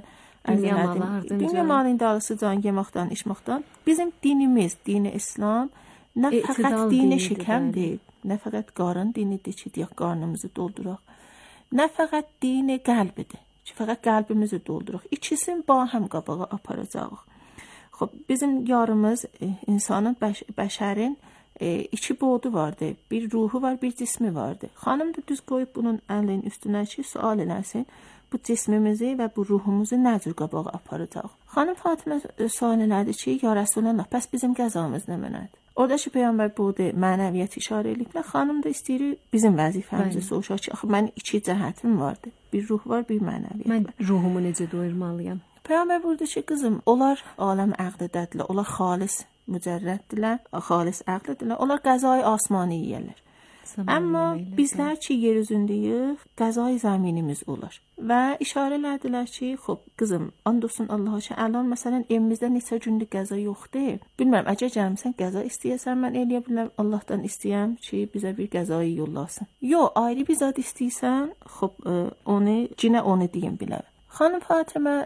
dünya malının dalısıcan, yeməkdən, içməkdən. Bizim dinimiz, dini İslam, nə fəqət dini şikəmdir, nə fəqət qarın dinidir ki, deyək, qarnımızı dolduraq. Nə fəqət dini qəlbidir ki, fəqət qəlbimizi dolduraq. İkisini ba həm qabağa aparacağıq. Xob, bizim yarımız, insanın, bəşərin iki boğdu vardı. Bir ruhu var, bir cismi vardı. Xanım da düz qoyub bunun əlinin üstünə ki, sual eləsin. Bu cismimizi və bu ruhumuzu nə cür qabağa aparacaq? Xanım Fatimə sual elədi ki, ya Rəsulullah, bəs bizim qəzamız nə mənədir? Orada ki, Peyğəmbər buğdu, mənəviyyət işarə eləyiblər. Xanım da istəyir bizim vəzifəmizi soruşaq ki, axı, mən iki cəhətim vardı. Bir ruh var, bir mənəviyyət var. Mən ruhumu necə doyurmalıyam? Peyğəmbər burada ki, qızım, onlar aləm əqdədədirlər, onlar xalis mücərrəddirlər, xalis əqlidirlər, onlar qəzayı asmani yeyirlər. Amma bizlər ki, yer üzündəyik, qəzayı zəminimiz olur. Və işarə elədilər ki, xob, qızım, and olsun Allaha ki, əlan, məsələn, evimizdə neçə gündür qəza yoxdur. Bilmirəm, əgər gəlmişsən qəza istəyəsən, mən eləyə bilirəm, Allahdan istəyəm ki, bizə bir qəzayı yollasın. Yox, ayrı bir zad istəyirsən, xob, cinə onu deyim bilər. Xanım Fatimə,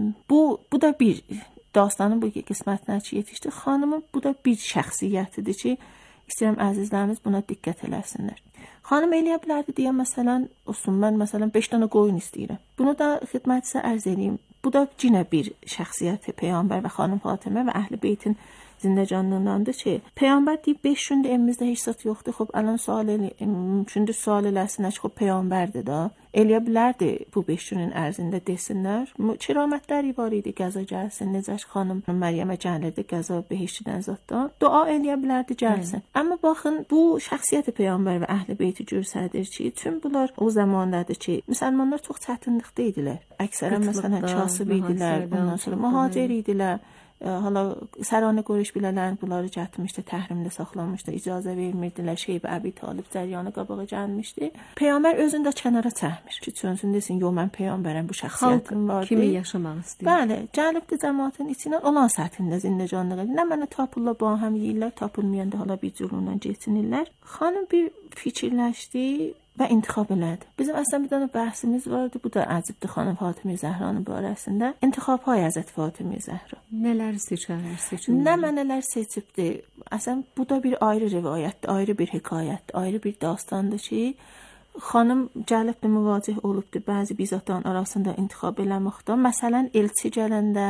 bu da bir dastanın bu qismətinə ki, yetişdi. Xanımın bu da bir şəxsiyyətidir ki, istəyirəm əzizlərimiz buna diqqət eləsinlər. Xanım eləyə bilərdi deyə, məsələn, olsun, mən məsələn 5 dənə qoyun istəyirəm. Bunu da xidmətinizə ərz edeyim. Bu da cinə bir şəxsiyyəti Peyğəmbər və xanım Fatimə və Əhl-i Beytin zindəcanlığındandır ki, Peyğəmbər deyib 5 gündür evimizdə heç zat yoxdur. Xob, ələn mümkündür sual eləsinlər ki, xob, Peyğəmbərdir da. Eləyə bilərdi bu 5 günün ərzində desinlər. Kiramətləri var idi, qəza gəlsin. Necəş xanım Məryəmə gəlirdi, qəza behişdən zatdan. Dua eləyə bilərdi, gəlsin. Amma baxın, bu şəxsiyyəti Peyğəmbər və Əhl-i Beyti göstərir ki, tüm bunlar o zamandadır ki, müsəlmanlar çox çətinlikdə idilər. Əksərən məsələn kasıb idilər, bundan sonra mühacir idilər. Hala Səranə Qureyş bilələrin bunları gətirmişdi, təhrimdə saxlanmışdı, icazə vermirdilər, Şeybə Əbi Talib cəryanı qabağa gəlmişdi. Peyğəmbər özündə kənara çəkmir ki, çönsün desin, yox, mən Peyğəmbərəm, bu şəxsiyyətim vardı. Kimi yaşamaq istəyir? Bəli, gəlibdi cəmaatın içindən olan səthində zindəcanlığı. Nə mənə tapırlar, bu həm yeyirlər, tapılmayanda hala bir cürundan geçinirlər. Xanım bir fikirləşdi və intixab elədi. Bizim əslən bir dənə bəhsimiz vardı, bu da əcibdir xanım Fatimə Zəhranın barəsində. İntixabı Həzrət Fatimə Zəhra. Nələr seçər? Nə mənələr seçibdi? Əslən bu da bir ayrı rivayətdir, ayrı bir hekayətdir, ayrı bir dastandır ki, xanım gəlibdi, müvacih olubdu bəzi bizatların arasında intixab eləməkdə. Məsələn, elçi gələndə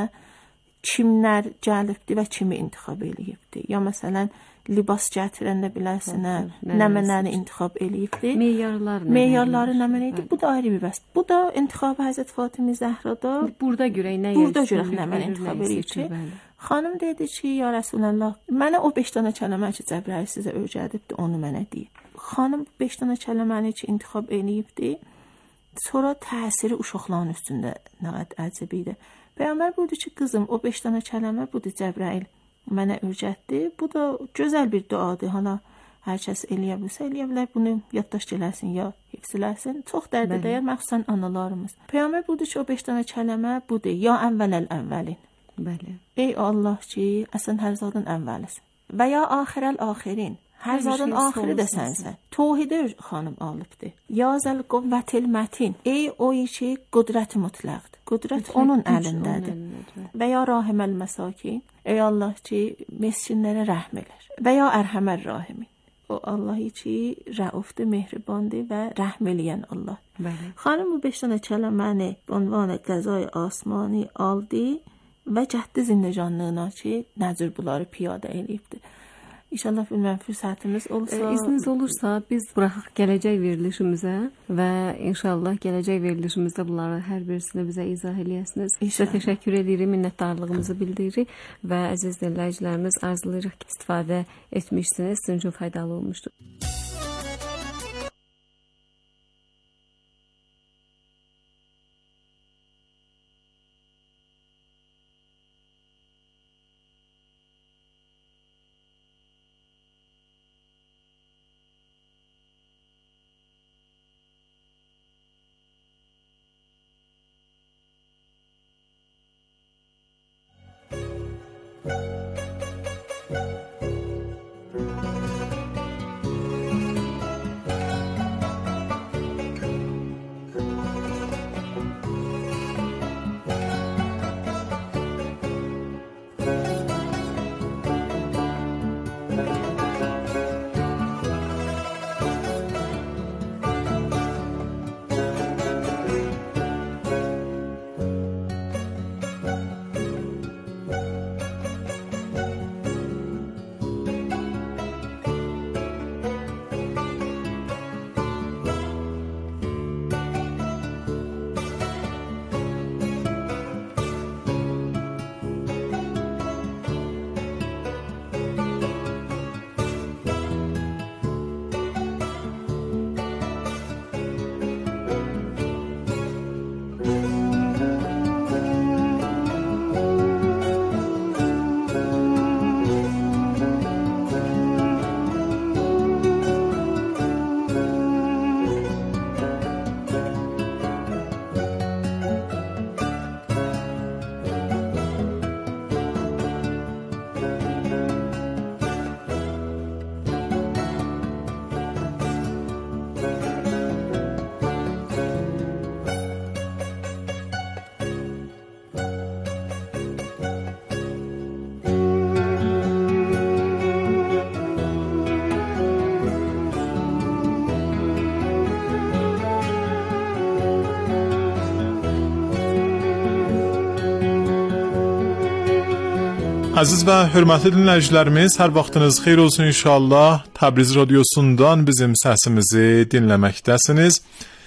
kimlər gəlibdi və kimi intixab eləyibdi? Ya məsələn, libas gətirəndə bilərsinə, nəmənəni intixab eləyibdi. Meyarları nəmən idi. Bu da ayrı bir bəs. Bu da intixabı Həzrət Fatimə Zəhrada. Burada görək nə nəmən intixab eləyibdi. Xanım dedi ki, ya Rəsulullah, mənə o 5 dənə kəlmə ki, Cəbrayıl sizə öyrədibdi, onu mənə deyib. Xanım 5 dənə kəlməni ki, intixab eləyibdi. Sonra təsiri uşaqların üstündə nə qədər əcəb idi. Peyğəmbər buyurdu ki, qızım, o 5 dənə kəlmə budur Cəbrayıl mənə öyrətdi. Bu da gözəl bir duadır. Hala hər kəs eləyə bilsə, eləyə bilər, bunu yaddaş eləsin ya hifz eləsin. Çox dərdə dəyər, məxsusən analarımız. Peyğəmbər buyurdu ki, o 5 dənə kəlmə budur. Ya əvvələl-əvvəlin. Bəli. Ey Allah ki, əsən hər zadın əvvəlisin. Və ya axirəl-axirin. Hər zadın axiri də sənsən. Tövhidi xanım alıbdır. Ya zəl quvvətil mətin. Ey o ki, qudrət mütləqdir. Qudrət onun əlindədir. Və ya rahiməl məsakin. Ey Allah ki, miskinlərə rəhm elər. Və ya ərhəmər rahimin. o Allah'ı ki رؤوف مهربانده و رحم eləyən Allah. بله. خانم bu 5 dənə kəlməni به عنوان qəzای آسمانی aldı və cəhdi zindecanlığına ki nəcür bunları piyadə eləyibdi. İnşallah bilmem fürsətimiz olsa. İzniniz olursa biz buraxaq gələcək verilişimizə və inşallah gələcək verilişimizdə bunları hər birisini bizə izah eləyəsiniz. Sizə təşəkkür edirik, minnətdarlığımızı bildiririk və əziz dinləyicilərimiz arzulayırıq ki, istifadə etmişsiniz, sizin üçün faydalı olmuşdur. Əziz və hörmətli dinləyicilərimiz, hər vaxtınız xeyir olsun inşallah. Təbriz radiosundan bizim səsimizi dinləməkdəsiniz.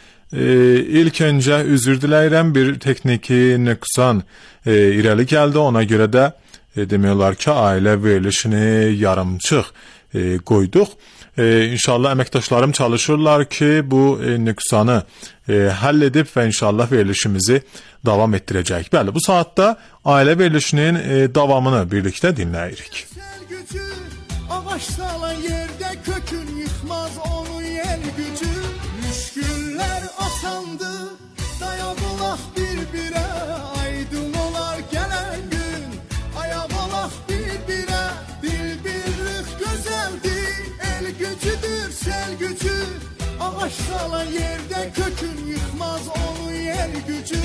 İlk öncə üzr diləyirəm, bir texniki nöqsan irəli gəldi. Ona görə də demək olar ki, ailə verilişini yarımçıq qoyduq. İnşallah əməkdaşlarım çalışırlar ki, bu nöqsanı həll edib və inşallah verilişimizi davam etdirəcək. Bəli, bu saatda ailə verilişinin davamını birlikdə dinləyirik. Gücü, ağaç salan yerdə kökün yıxmaz onun yer gücü. Müşküllər asandı, dayaq olaq bir-birə, aydın olar gələn gün. Ayaq olaq bir-birə, bir-birlik gözəldir, el gücüdür, sel gücü. Ağaç salan yerdə kökün yıxmaz onun yer gücü.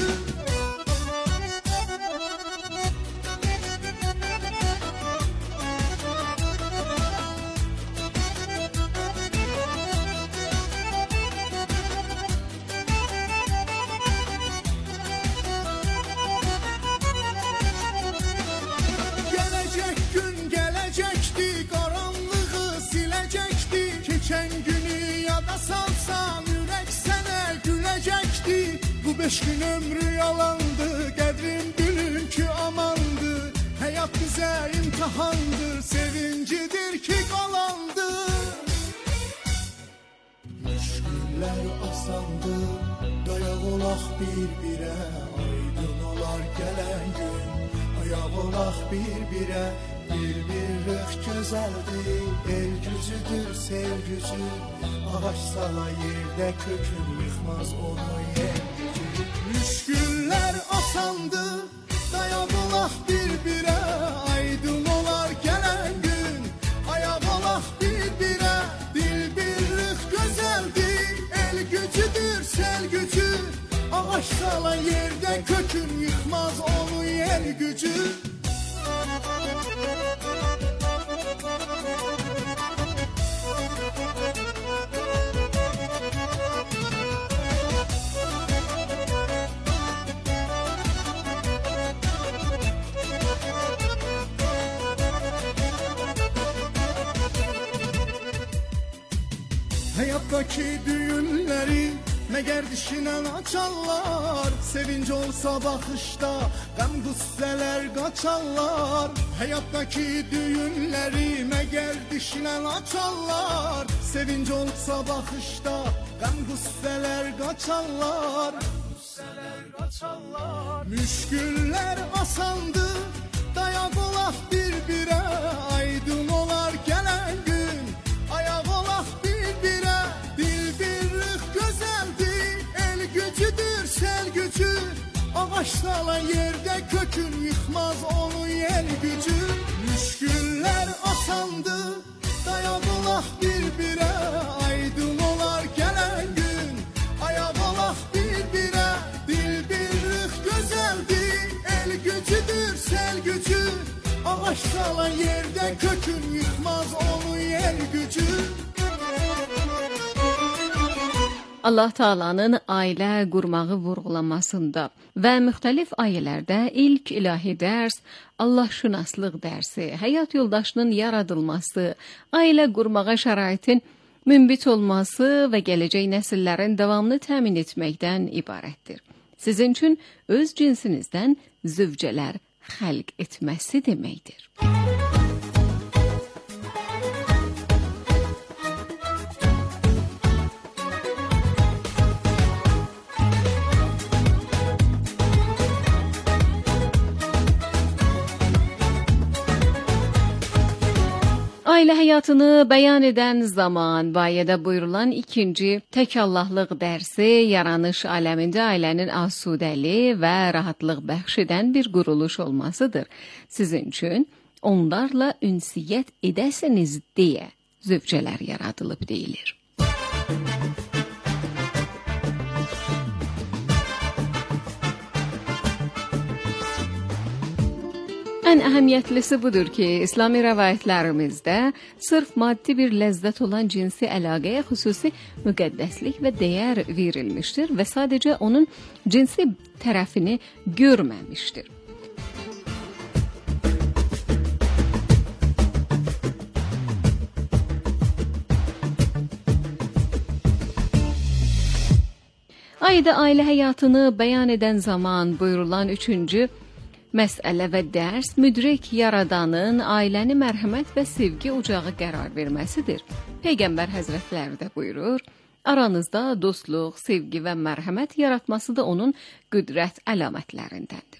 Bu 5 gün ömrü yalandı, qədrin bilin ki amandı. Həyat bizə imtihandır, sevincidir ki qalandı. Müşküllər asandı, dayaq olaq bir-birə, aydın olar gələn gün. Ayaq olaq bir-birə, bir-birlik gözəldir, el gücüdür, sel gücü. Ağaç sala yerdə kökün yıxmaz onu yer gücü. Müşküllər asandı, dayaq olaq bir-birə, aydın olar gələn gün. Ayaq olaq bir-birə, dil-birlik gözəldir, el gücüdür, sel gücü. Ağaç salan yerdə kökün yıxmaz onu yer gücü. Həyatdakı düyünləri məgər dişinə açarlar? Sevinç olsa baxışda qəm qüssələr qaçarlar. Həyatdakı düyünləri məgər dişinə açarlar? Sevinç olsa baxışda qəm qüssələr qaçarlar. Müşküllər asandı, dayaq olaq bir-birə, aydın olar gələn gün. Ayaq olaq bir-birə, bir-birlik gözəldir, el gücüdür, sel gücü. Ağaç salan yerdə kökün yıxmaz onu yel gücü. Müşküllər asandı, dayaq olaq bir-birə, aydın olar gələn gün. Ayaq olaq bir-birə, bir-birlik gözəldir, el gücüdür, sel gücü. Ağaç salan yerdə kökün yıxmaz onu yel gücü. Allah Taala'nın ailə qurmağı vurğulamasında və müxtəlif ayələrdə ilk ilahi dərs, Allahşünaslıq dərsi, həyat yoldaşının yaradılması, ailə qurmağa şəraitin münbit olması və gələcək nəsillərin davamını təmin etməkdən ibarətdir. Sizin üçün öz cinsinizdən zövcələr xəlq etməsi deməkdir. Ailə həyatını bəyan edən zaman bayədə buyurulan ikinci tək Allahlıq dərsi yaranış aləmində ailənin asudəli və rahatlıq bəxş edən bir quruluş olmasıdır. Sizin üçün onlarla ünsiyyət edəsiniz deyə zövcələr yaradılıb deyilir. Ən əhəmiyyətlisi budur ki, İslami rəvayətlərimizdə sırf maddi bir ləzzət olan cinsi əlaqəyə xüsusi müqəddəslik və dəyər verilmişdir və sadəcə onun cinsi tərəfini görməmişdir. Ayda ailə həyatını bəyan edən zaman buyurulan üçüncü məsələ və dərs müdrik yaradanın ailəni mərhəmət və sevgi ocağı qərar verməsidir. Peyğəmbər Həzrətləri də buyurur, aranızda dostluq, sevgi və mərhəmət yaratması da onun qüdrət əlamətlərindəndir.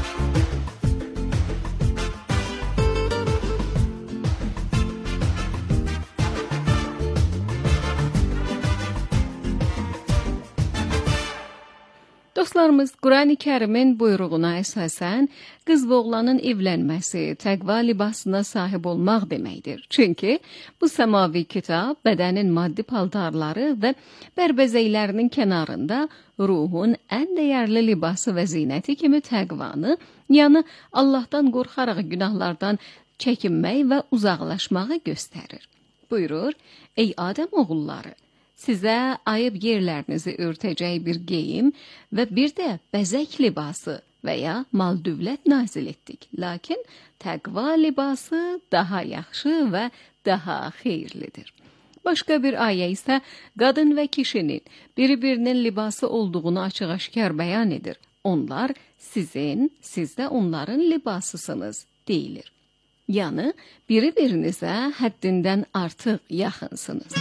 Dostlarımız, Qurani Kərimin buyruğuna əsasən qız və oğlanın evlənməsi təqva libasına sahib olmaq deməkdir. Çünki bu səmavi kitab bədənin maddi paltarları və bərbəzəklərinin kənarında ruhun ən dəyərli libası və zinəti kimi təqvanı, yəni Allahdan qorxaraq günahlardan çəkinmək və uzaqlaşmağı göstərir. Buyurur, ey Adəm oğulları, sizə ayıb yerlərinizi örtəcək bir geyim və bir də bəzək libası və ya mal-dövlət nazil etdik. Lakin təqva libası daha yaxşı və daha xeyirlidir. Başqa bir ayə isə qadın və kişinin bir-birinin libası olduğunu açıq-aşkar bəyan edir. Onlar sizin, siz də onların libasısınız deyilir. Yəni, biri-birinizə həddindən artıq yaxınsınız.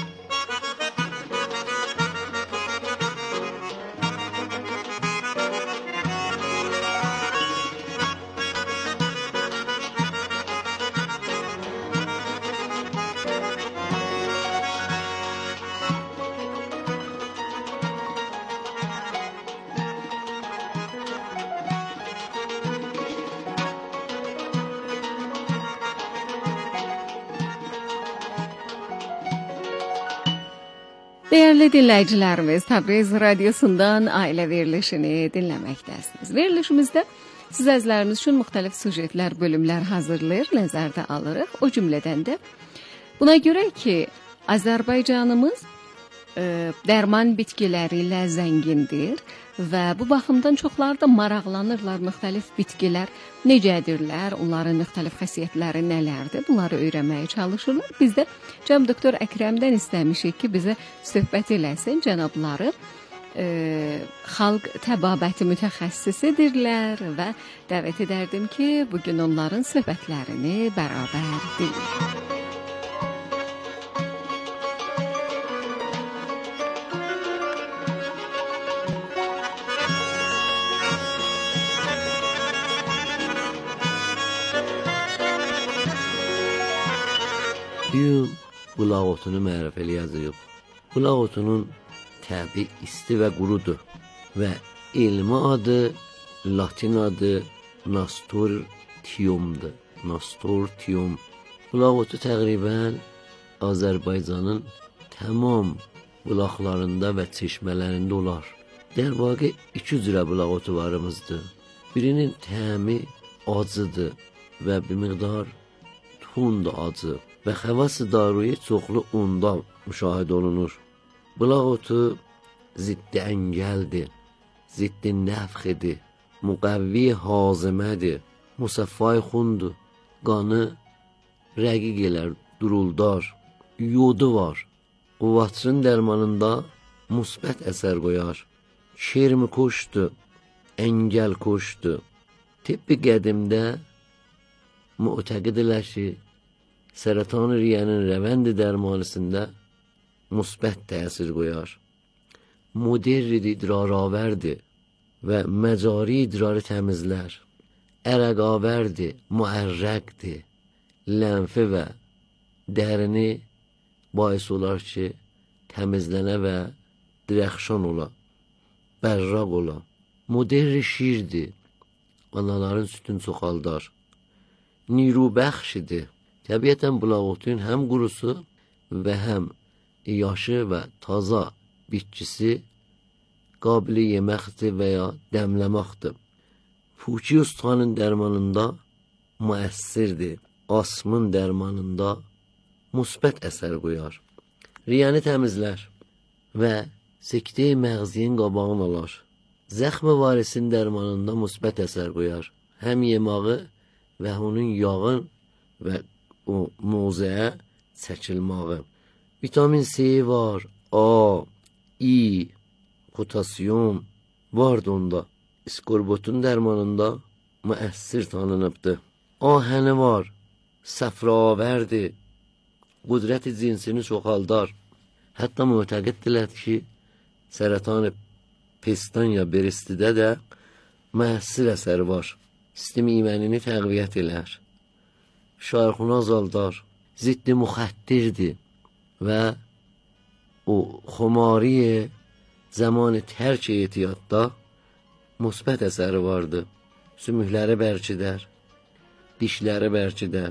Değerli dinləyicilərimiz, Təbriz Radiosundan ailə verilişini dinləməkdəsiniz. Verilişimizdə siz əzizlərimiz üçün müxtəlif sujetlər, bölümlər hazırlayır, nəzərdə alırıq. O cümlədən də buna görə ki, Azərbaycanımız dərman bitkiləri ilə zəngindir və bu baxımdan çoxları da maraqlanırlar müxtəlif bitkilər necədirlər, onların müxtəlif xəsiyyətləri nələrdir, bunları öyrənməyə çalışırlar. Biz də cənab doktor Əkrəmdən istəmişik ki, bizə söhbət eləsin. Cənabları xalq təbabəti mütəxəssisidirlər və dəvət edərdim ki, bugün onların söhbətlərini bərabər dinləyək. Bugün bulaq otunu mərifə eləyəcəyik. Bulaq otunun təbii isti və qurudur və elmi adı, latin adı nasturtiumdur. Nasturtium. Bulaq otu təqribən Azərbaycanın tamam bulaqlarında və çeşmələrində olar. Dərvaqə 2 cürə bulaq otu varımızdır. Birinin təmi acıdır və bir miqdar tund acı və xəvas-ı daruyi çoxlu unda müşahidə olunur. Bulaq otu ziddi əngəldir, ziddi nəfxidir, müqəvvi hazimədir, musaffay xundur, qanı rəqiq elər, duruldar, yodu var. Quvvaçrın dərmanında müsbət əsər qoyar. Şirmi koşdur, əngəl koşdur. Tibbi qədimdə mütəqidilər ki, səratan riyənin rəvəndi dərmanısında müsbət təsir qoyar. Mudirrid idraravərdir və məcari idrarı təmizlər. Ərəqavərdir, müərrəqdir. Lənfi və dərini bais olar ki, təmizlənə və dirəxşan ola, bərraq ola. Mudirri şirdir, anaların sütünü çoxaldar. Nirubəxşidir. Təbiətən bulaq otun həm qurusu və həm yaşı və taza bitkisi qabili yeməkdir və ya dəmləməkdir. Puçi ustanın dərmanında müəssirdir. Asmın dərmanında müsbət əsər qoyar. Riyəni təmizlər və sikdə-i məğziyin qabağını alar. Zəxm-i varisin dərmanında müsbət əsər qoyar. Həm yemağı və onun yağın və o mozəyə çəkilməyi. Vitamin C var, A, I, potasyum vardı onda. İskorbutun dərmanında müəssir tanınıbdır. Ahəni var, səfravərdir, qudrəti cinsini çoxaldar. Hətta mütəqiddirlər ki, səratan pestan ya beristidə də müəssir əsəri var. Sistem imanini təqviyyət elər. Şarxunu azaldar, ziddi müxəttirdir və o xumariyə zamanı tərk ehtiyatda müsbət əsəri vardı. Sümükləri bərkidər, dişləri bərkidər,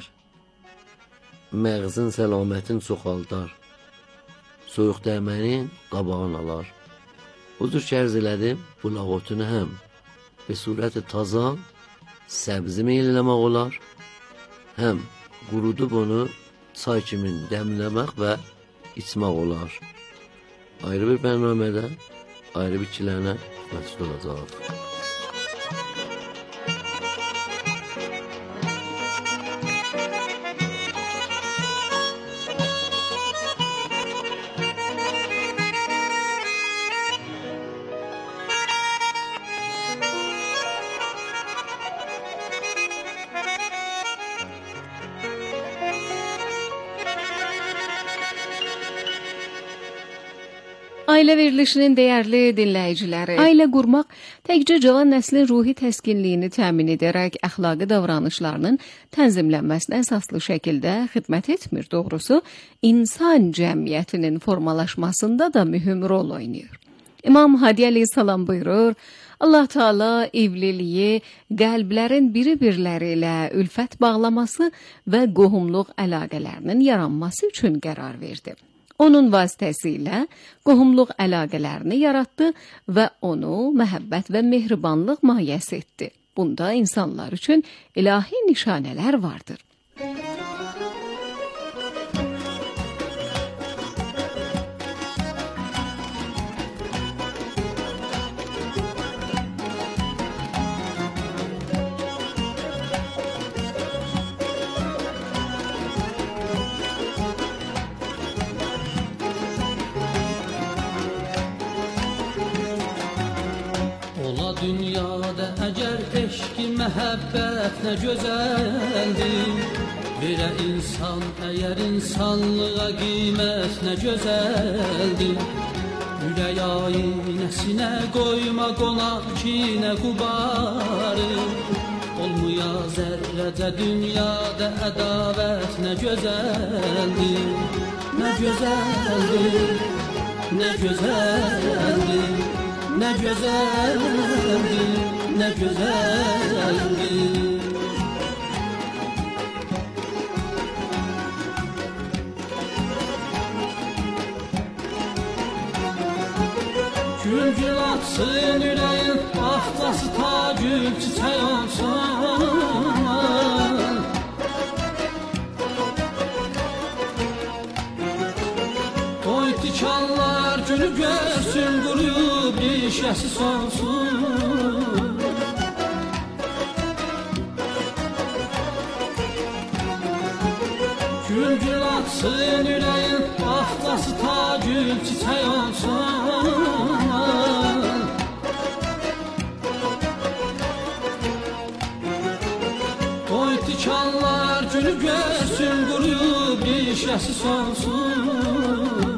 məğzin səlamətin çoxaldar, soyuq dərmənin qabağını alar. Budur ki, ərz elədim, bulaq otunu həm və surət taza səbzi meyləmək olar, həm qurudub onu çay kimi dəmləmək və içmək olar. Ayrı bir bərnamədə, ayrı bitkilərlə məsul olacaq. Ailə verilişinin dəyərli dinləyiciləri, ailə qurmaq təkcə cavan nəslin ruhi təskinliyini təmin edərək əxlaqi davranışlarının tənzimlənməsinə əsaslı şəkildə xidmət etmir. Doğrusu, insan cəmiyyətinin formalaşmasında da mühüm rol oynayır. İmam Hadi əleyhissalam buyurur, Allah Teala evliliyi qəlblərin bir-birləri ilə ülfət bağlaması və qohumluq əlaqələrinin yaranması üçün qərar verdi. Onun vasitəsilə qohumluq əlaqələrini yaratdı və onu məhəbbət və mehribanlıq mayəsi etdi. Bunda insanlar üçün ilahi nişanələr vardır. dünyada əgər eşqi məhəbbət nə gözəldir. Verə insan əgər insanlığa qiymət nə gözəldir. Ürək aynəsinə qoyma qonaq kinə qubarı. Olmuya zərrəcə dünyada ədavət nə gözəldir. Nə gözəldir, nə gözəldir, nə gözəldir, nə gözəldir. Gül gül atsın ürəyin, axtası ta gül çiçək olsun. Qoy tikanlar gülü görsün, quruyub rişəsi solsun. Gül gül atsın ürəyin, axtası ta gül çiçək olsun. Qoy tikanlar gülü görsün, quruyub rişəsi solsun.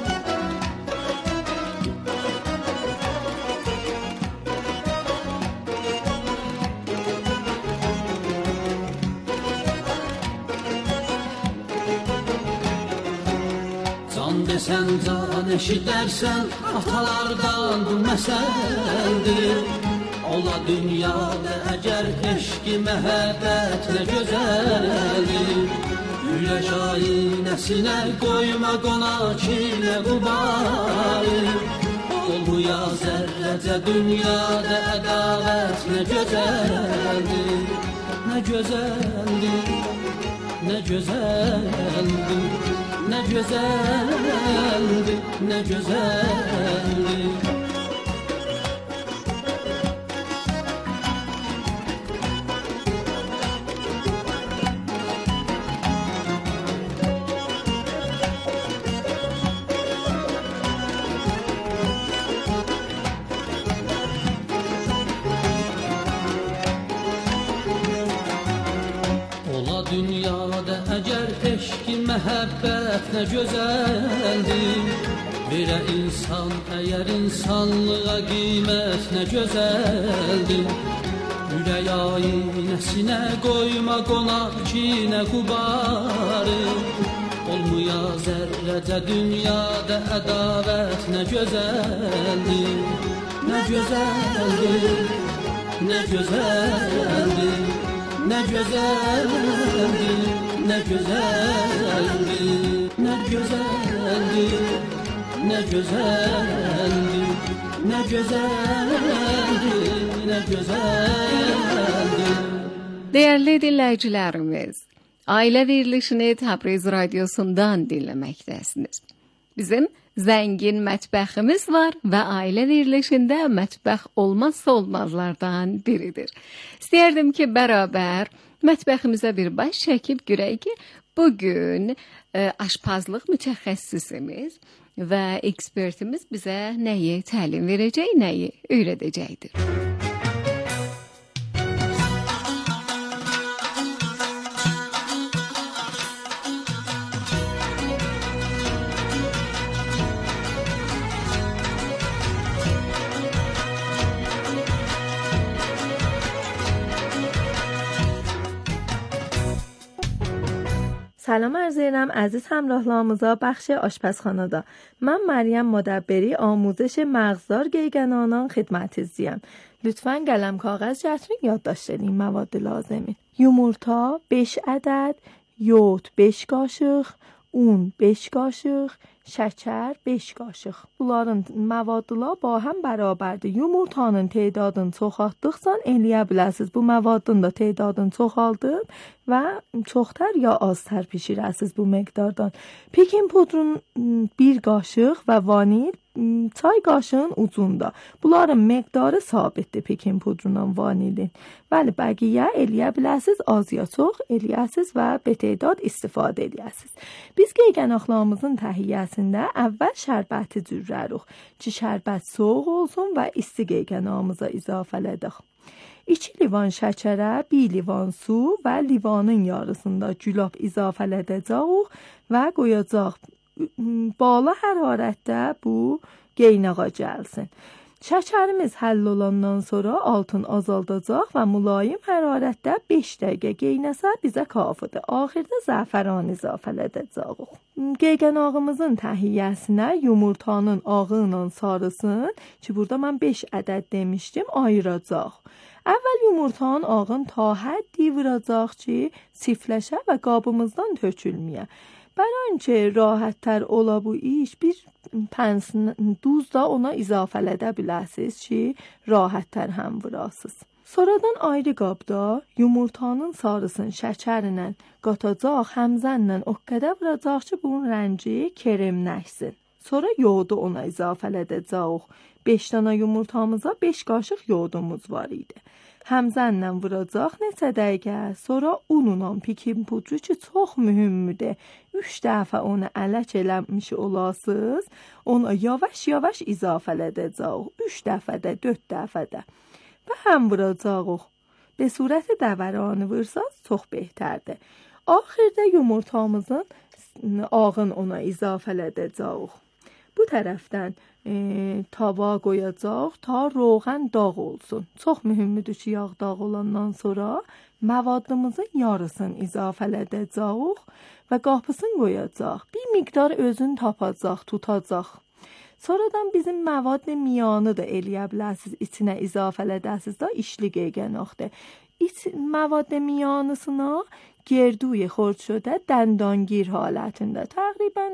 Desən can eşidərsən, atalardan bu məsəldir. Ola dünyada əgər eşqi məhəbbət nə gözəldir. Ürək aynəsinə qoyma qonaq kinə qubarı. Olmuya zərrəcə dünyada ədavət nə gözəldir. Nə gözəldir, nə gözəldir, nə gözəldir, nə gözəldir. Dünyada əgər eşqi məhəbbət nə gözəldir. Verə insan əgər insanlığa qiymət nə gözəldir. Ürək aynəsinə qoyma qonaq kinə qubarı. Olmuya zərrəcə dünyada ədavət nə gözəldir. Nə gözəldir, nə gözəldir, nə gözəldir, nə gözəldir, nə gözəldir, nə gözəldir, nə gözəldir, nə gözəldir. Değerli dinleyicilerimiz, Aile Verilişini Təbriz Radyosu'ndan dinlemektesiniz. Bizim zengin mətbəximiz var və ailə verilişində mətbəx olmazsa olmazlardan biridir. İstəyərdim ki, bərabər mətbəximizə bir baş çəkib görək ki, bugün aşpazlıq mütəxəssisimiz və ekspertimiz bizə nəyi təlim verəcək, nəyi öyrədəcəkdir. سلام عرض می‌کنم عزیز همراهانموزا بخش آشپزخانه‌دا. من مریم مدبری آموزش مغزدار گیگنانان خدمتیزیم. لطفاً قلم کاغذ جاتون یادداشتین مواد لازمی. Yumurta 5 adet, yoğurt 5 qaşıq, un 5 qaşıq, şəkər 5 qaşıq. Bunların məvadlar با هم bərabərdir. Yumurtanın tədadını çoxaltdıqsa eləyə bilərsiniz. Bu məvadın da tədadını çoxaldıb və çoxtər ya aztər bişirəsiniz bu miqdardan. Pekin pudrun 1 qaşıq və vanil çay qaşığın ucunda. Bunların miqdarı sabitdir pekin pudrunun vanilin. Bəli, bəqiyə eləyə bilərsiniz, az ya çox eləyəsiniz və betədad istifadə eləyəsiniz. Biz qeyğanaqlarımızın təhiyyəsində təhiyyəsində əvvəl şərbəti düzürük ki, şərbət soğuk olsun və isti qeyğənağımıza izafələdək. 2 livan şəkərə 1 livan su və livanın yarısında gülab izafələdəcəyik və qoyacaq bala hərarətdə bu qeynağa gəlsin. Şəkərimiz həll olandan sonra altın azaldacaq və mülayim hərarətdə 5 dəqiqə qeynəsə bizə kafidir. Axırda zəfəran izafələdəcəyik. Qeyğənağımızın təhiyyəsinə yumurtanın ağı ilə sarısın ki, burada mən 5 ədəd demişdim, ayıracaq. Əvvəl yumurtanın ağını ta həddi vuracaq ki, sifləşə və qabımızdan tökülməyə. برای اینکه راحت تر ola bu iş bir duz da ona izafələdə biləsiniz ki, rahat tər həm vurasınız. Sonradan ayrı qabda yumurtanın sarısını şəkərlə qatacaq, həmzənlə o qədər vuracaq ki, bunun rəngi kremləşsin. Sonra yoğurdu ona izafələdəcəyik. 5 dənə yumurtamıza 5 qaşıq yoğurdumuz var idi. Həmzənlə vuracaq neçə dəqiqə, sonra unla pikin pudru ki, çox mühümdür. 3 dəfə onu ələk eləmiş olasınız, ona yavaş-yavaş izafələdəcəyik. 3 dəfədə, 4 dəfədə. Və həm vuracaq. Be surət dəvəranı vursanız çox bəhtərdir. Axırda yumurtamızın ağını ona izafələdəcəyik. Bu tərəfdən tava qoyacaq ta roğan dağ olsun. Çox mühümdür ki, yağ dağ olandan sonra məvadımızın yarısını izafələdəcəyik və qapısını qoyacaq. Bir miqdar özünü tapacaq, tutacaq. Sonradan bizim məvad miyanı da eləyə bilərsiniz, içinə izafələdəsiniz da işli qeyğənaqdır. Məvad miyanısına gerduy xرد شده دندانگیر halətində təqribən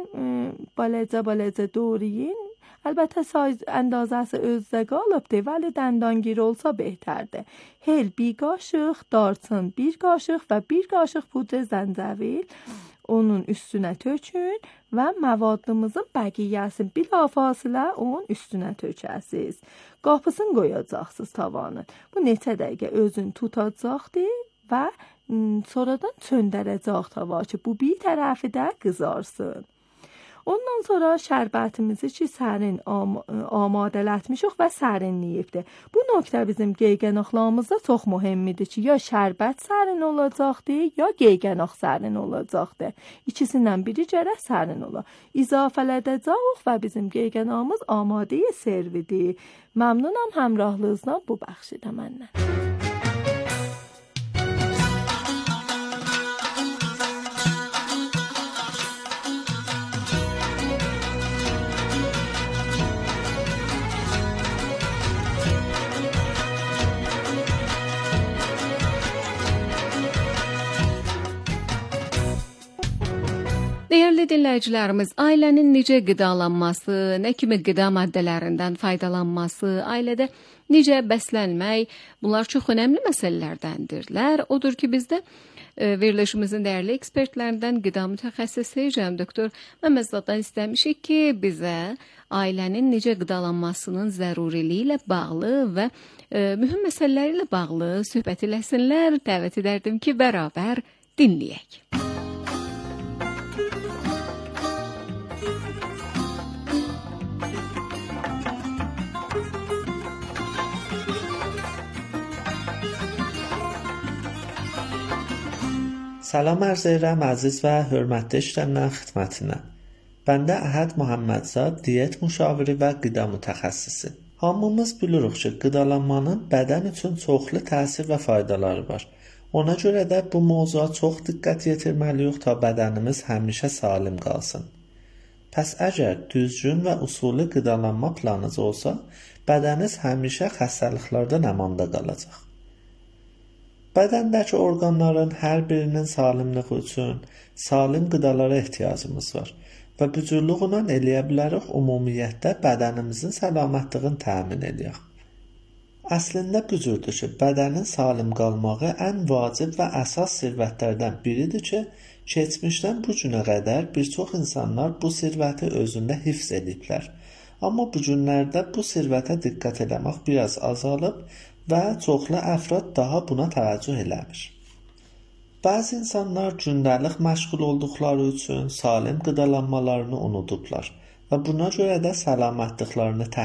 baləcə doğrayın. Əlbəttə sayz əndazəsi özdə qalıbdır, vəli dəndangir olsa bəhtərdir. Hel 1 qaşıq, darçın 1 qaşıq və 1 qaşıq pudr zəncəvil onun üstünə tökün və məvadımızın bəqiyyəsini bilafasilə onun üstünə tökəsiniz. Qapısını qoyacaqsınız tavanın. Bu neçə dəqiqə özünü tutacaqdır və sonradan çöndərəcək tava ki, bu bir tərəfi də qızarsın. Ondan sonra şərbətimizi ki, sərin amadələtmişik və sərinliyibdir. Bu nöqtə bizim qeyğənaqlarımızda çox mühümdür ki, ya şərbət sərin olacaqdır, ya qeyğənaq sərin olacaqdır. İkisindən biri gərək sərin ola. İzafələdəcəyik və bizim qeyğənağımız amadə servidir. Məmnunam həmrahlığınızdan bu bəxşidə məndən. Değerli dinləyicilərimiz, ailənin necə qidalanması, nə kimi qida maddələrindən faydalanması, ailədə necə bəslənmək, bunlar çox önəmli məsələlərdəndirlər. Odur ki, bizdə verilişimizin dəyərli ekspertlərindən qida mütəxəssisi cənab doktor Məmmədzadən istəmişik ki, bizə ailənin necə qidalanmasının zəruriliyi ilə bağlı və mühüm məsələləri ilə bağlı söhbət eləsinlər. Dəvət edərdim ki, bərabər dinləyək. سلام عرض edirəm əziz və hörmətli işləmlər xidmətinə. Bəndə Əhəd Muhammedzad, diyet müşaviri və qida mütəxəssisi. Hamımız bilirik ki, qidalanmanın bədən üçün çoxlu təsir və faydaları var. Ona görə də bu mövzuya çox diqqət yetirməliyik ta bədənimiz həmişə salim qalsın. Pəs əgər düzgün və usulü qidalanma planınız olsa, bədəniniz həmişə xəstəliklərdən əmanda qalacaq. Bədəndəki orqanların hər birinin salimliyi üçün salim qidalara ehtiyacımız var və bücürlüğünə eləyə bilərik ümumiyyətdə bədənimizin səlamətliyini təmin edək. Əslində bücürdür ki, bədənin salim qalmağı ən vacib və əsas sirvətlərdən biridir ki, keçmişdən bu günə qədər bir çox insanlar bu sirvəti özündə hifz ediblər. Amma bu günlərdə bu sirvətə diqqət eləmək biraz azalıb və çoxlu əfrad daha buna təvəccüh eləmir. Bəzi insanlar gündəlik məşğul olduqları üçün salim qidalanmalarını unudublar və buna görə də səlamətliklərini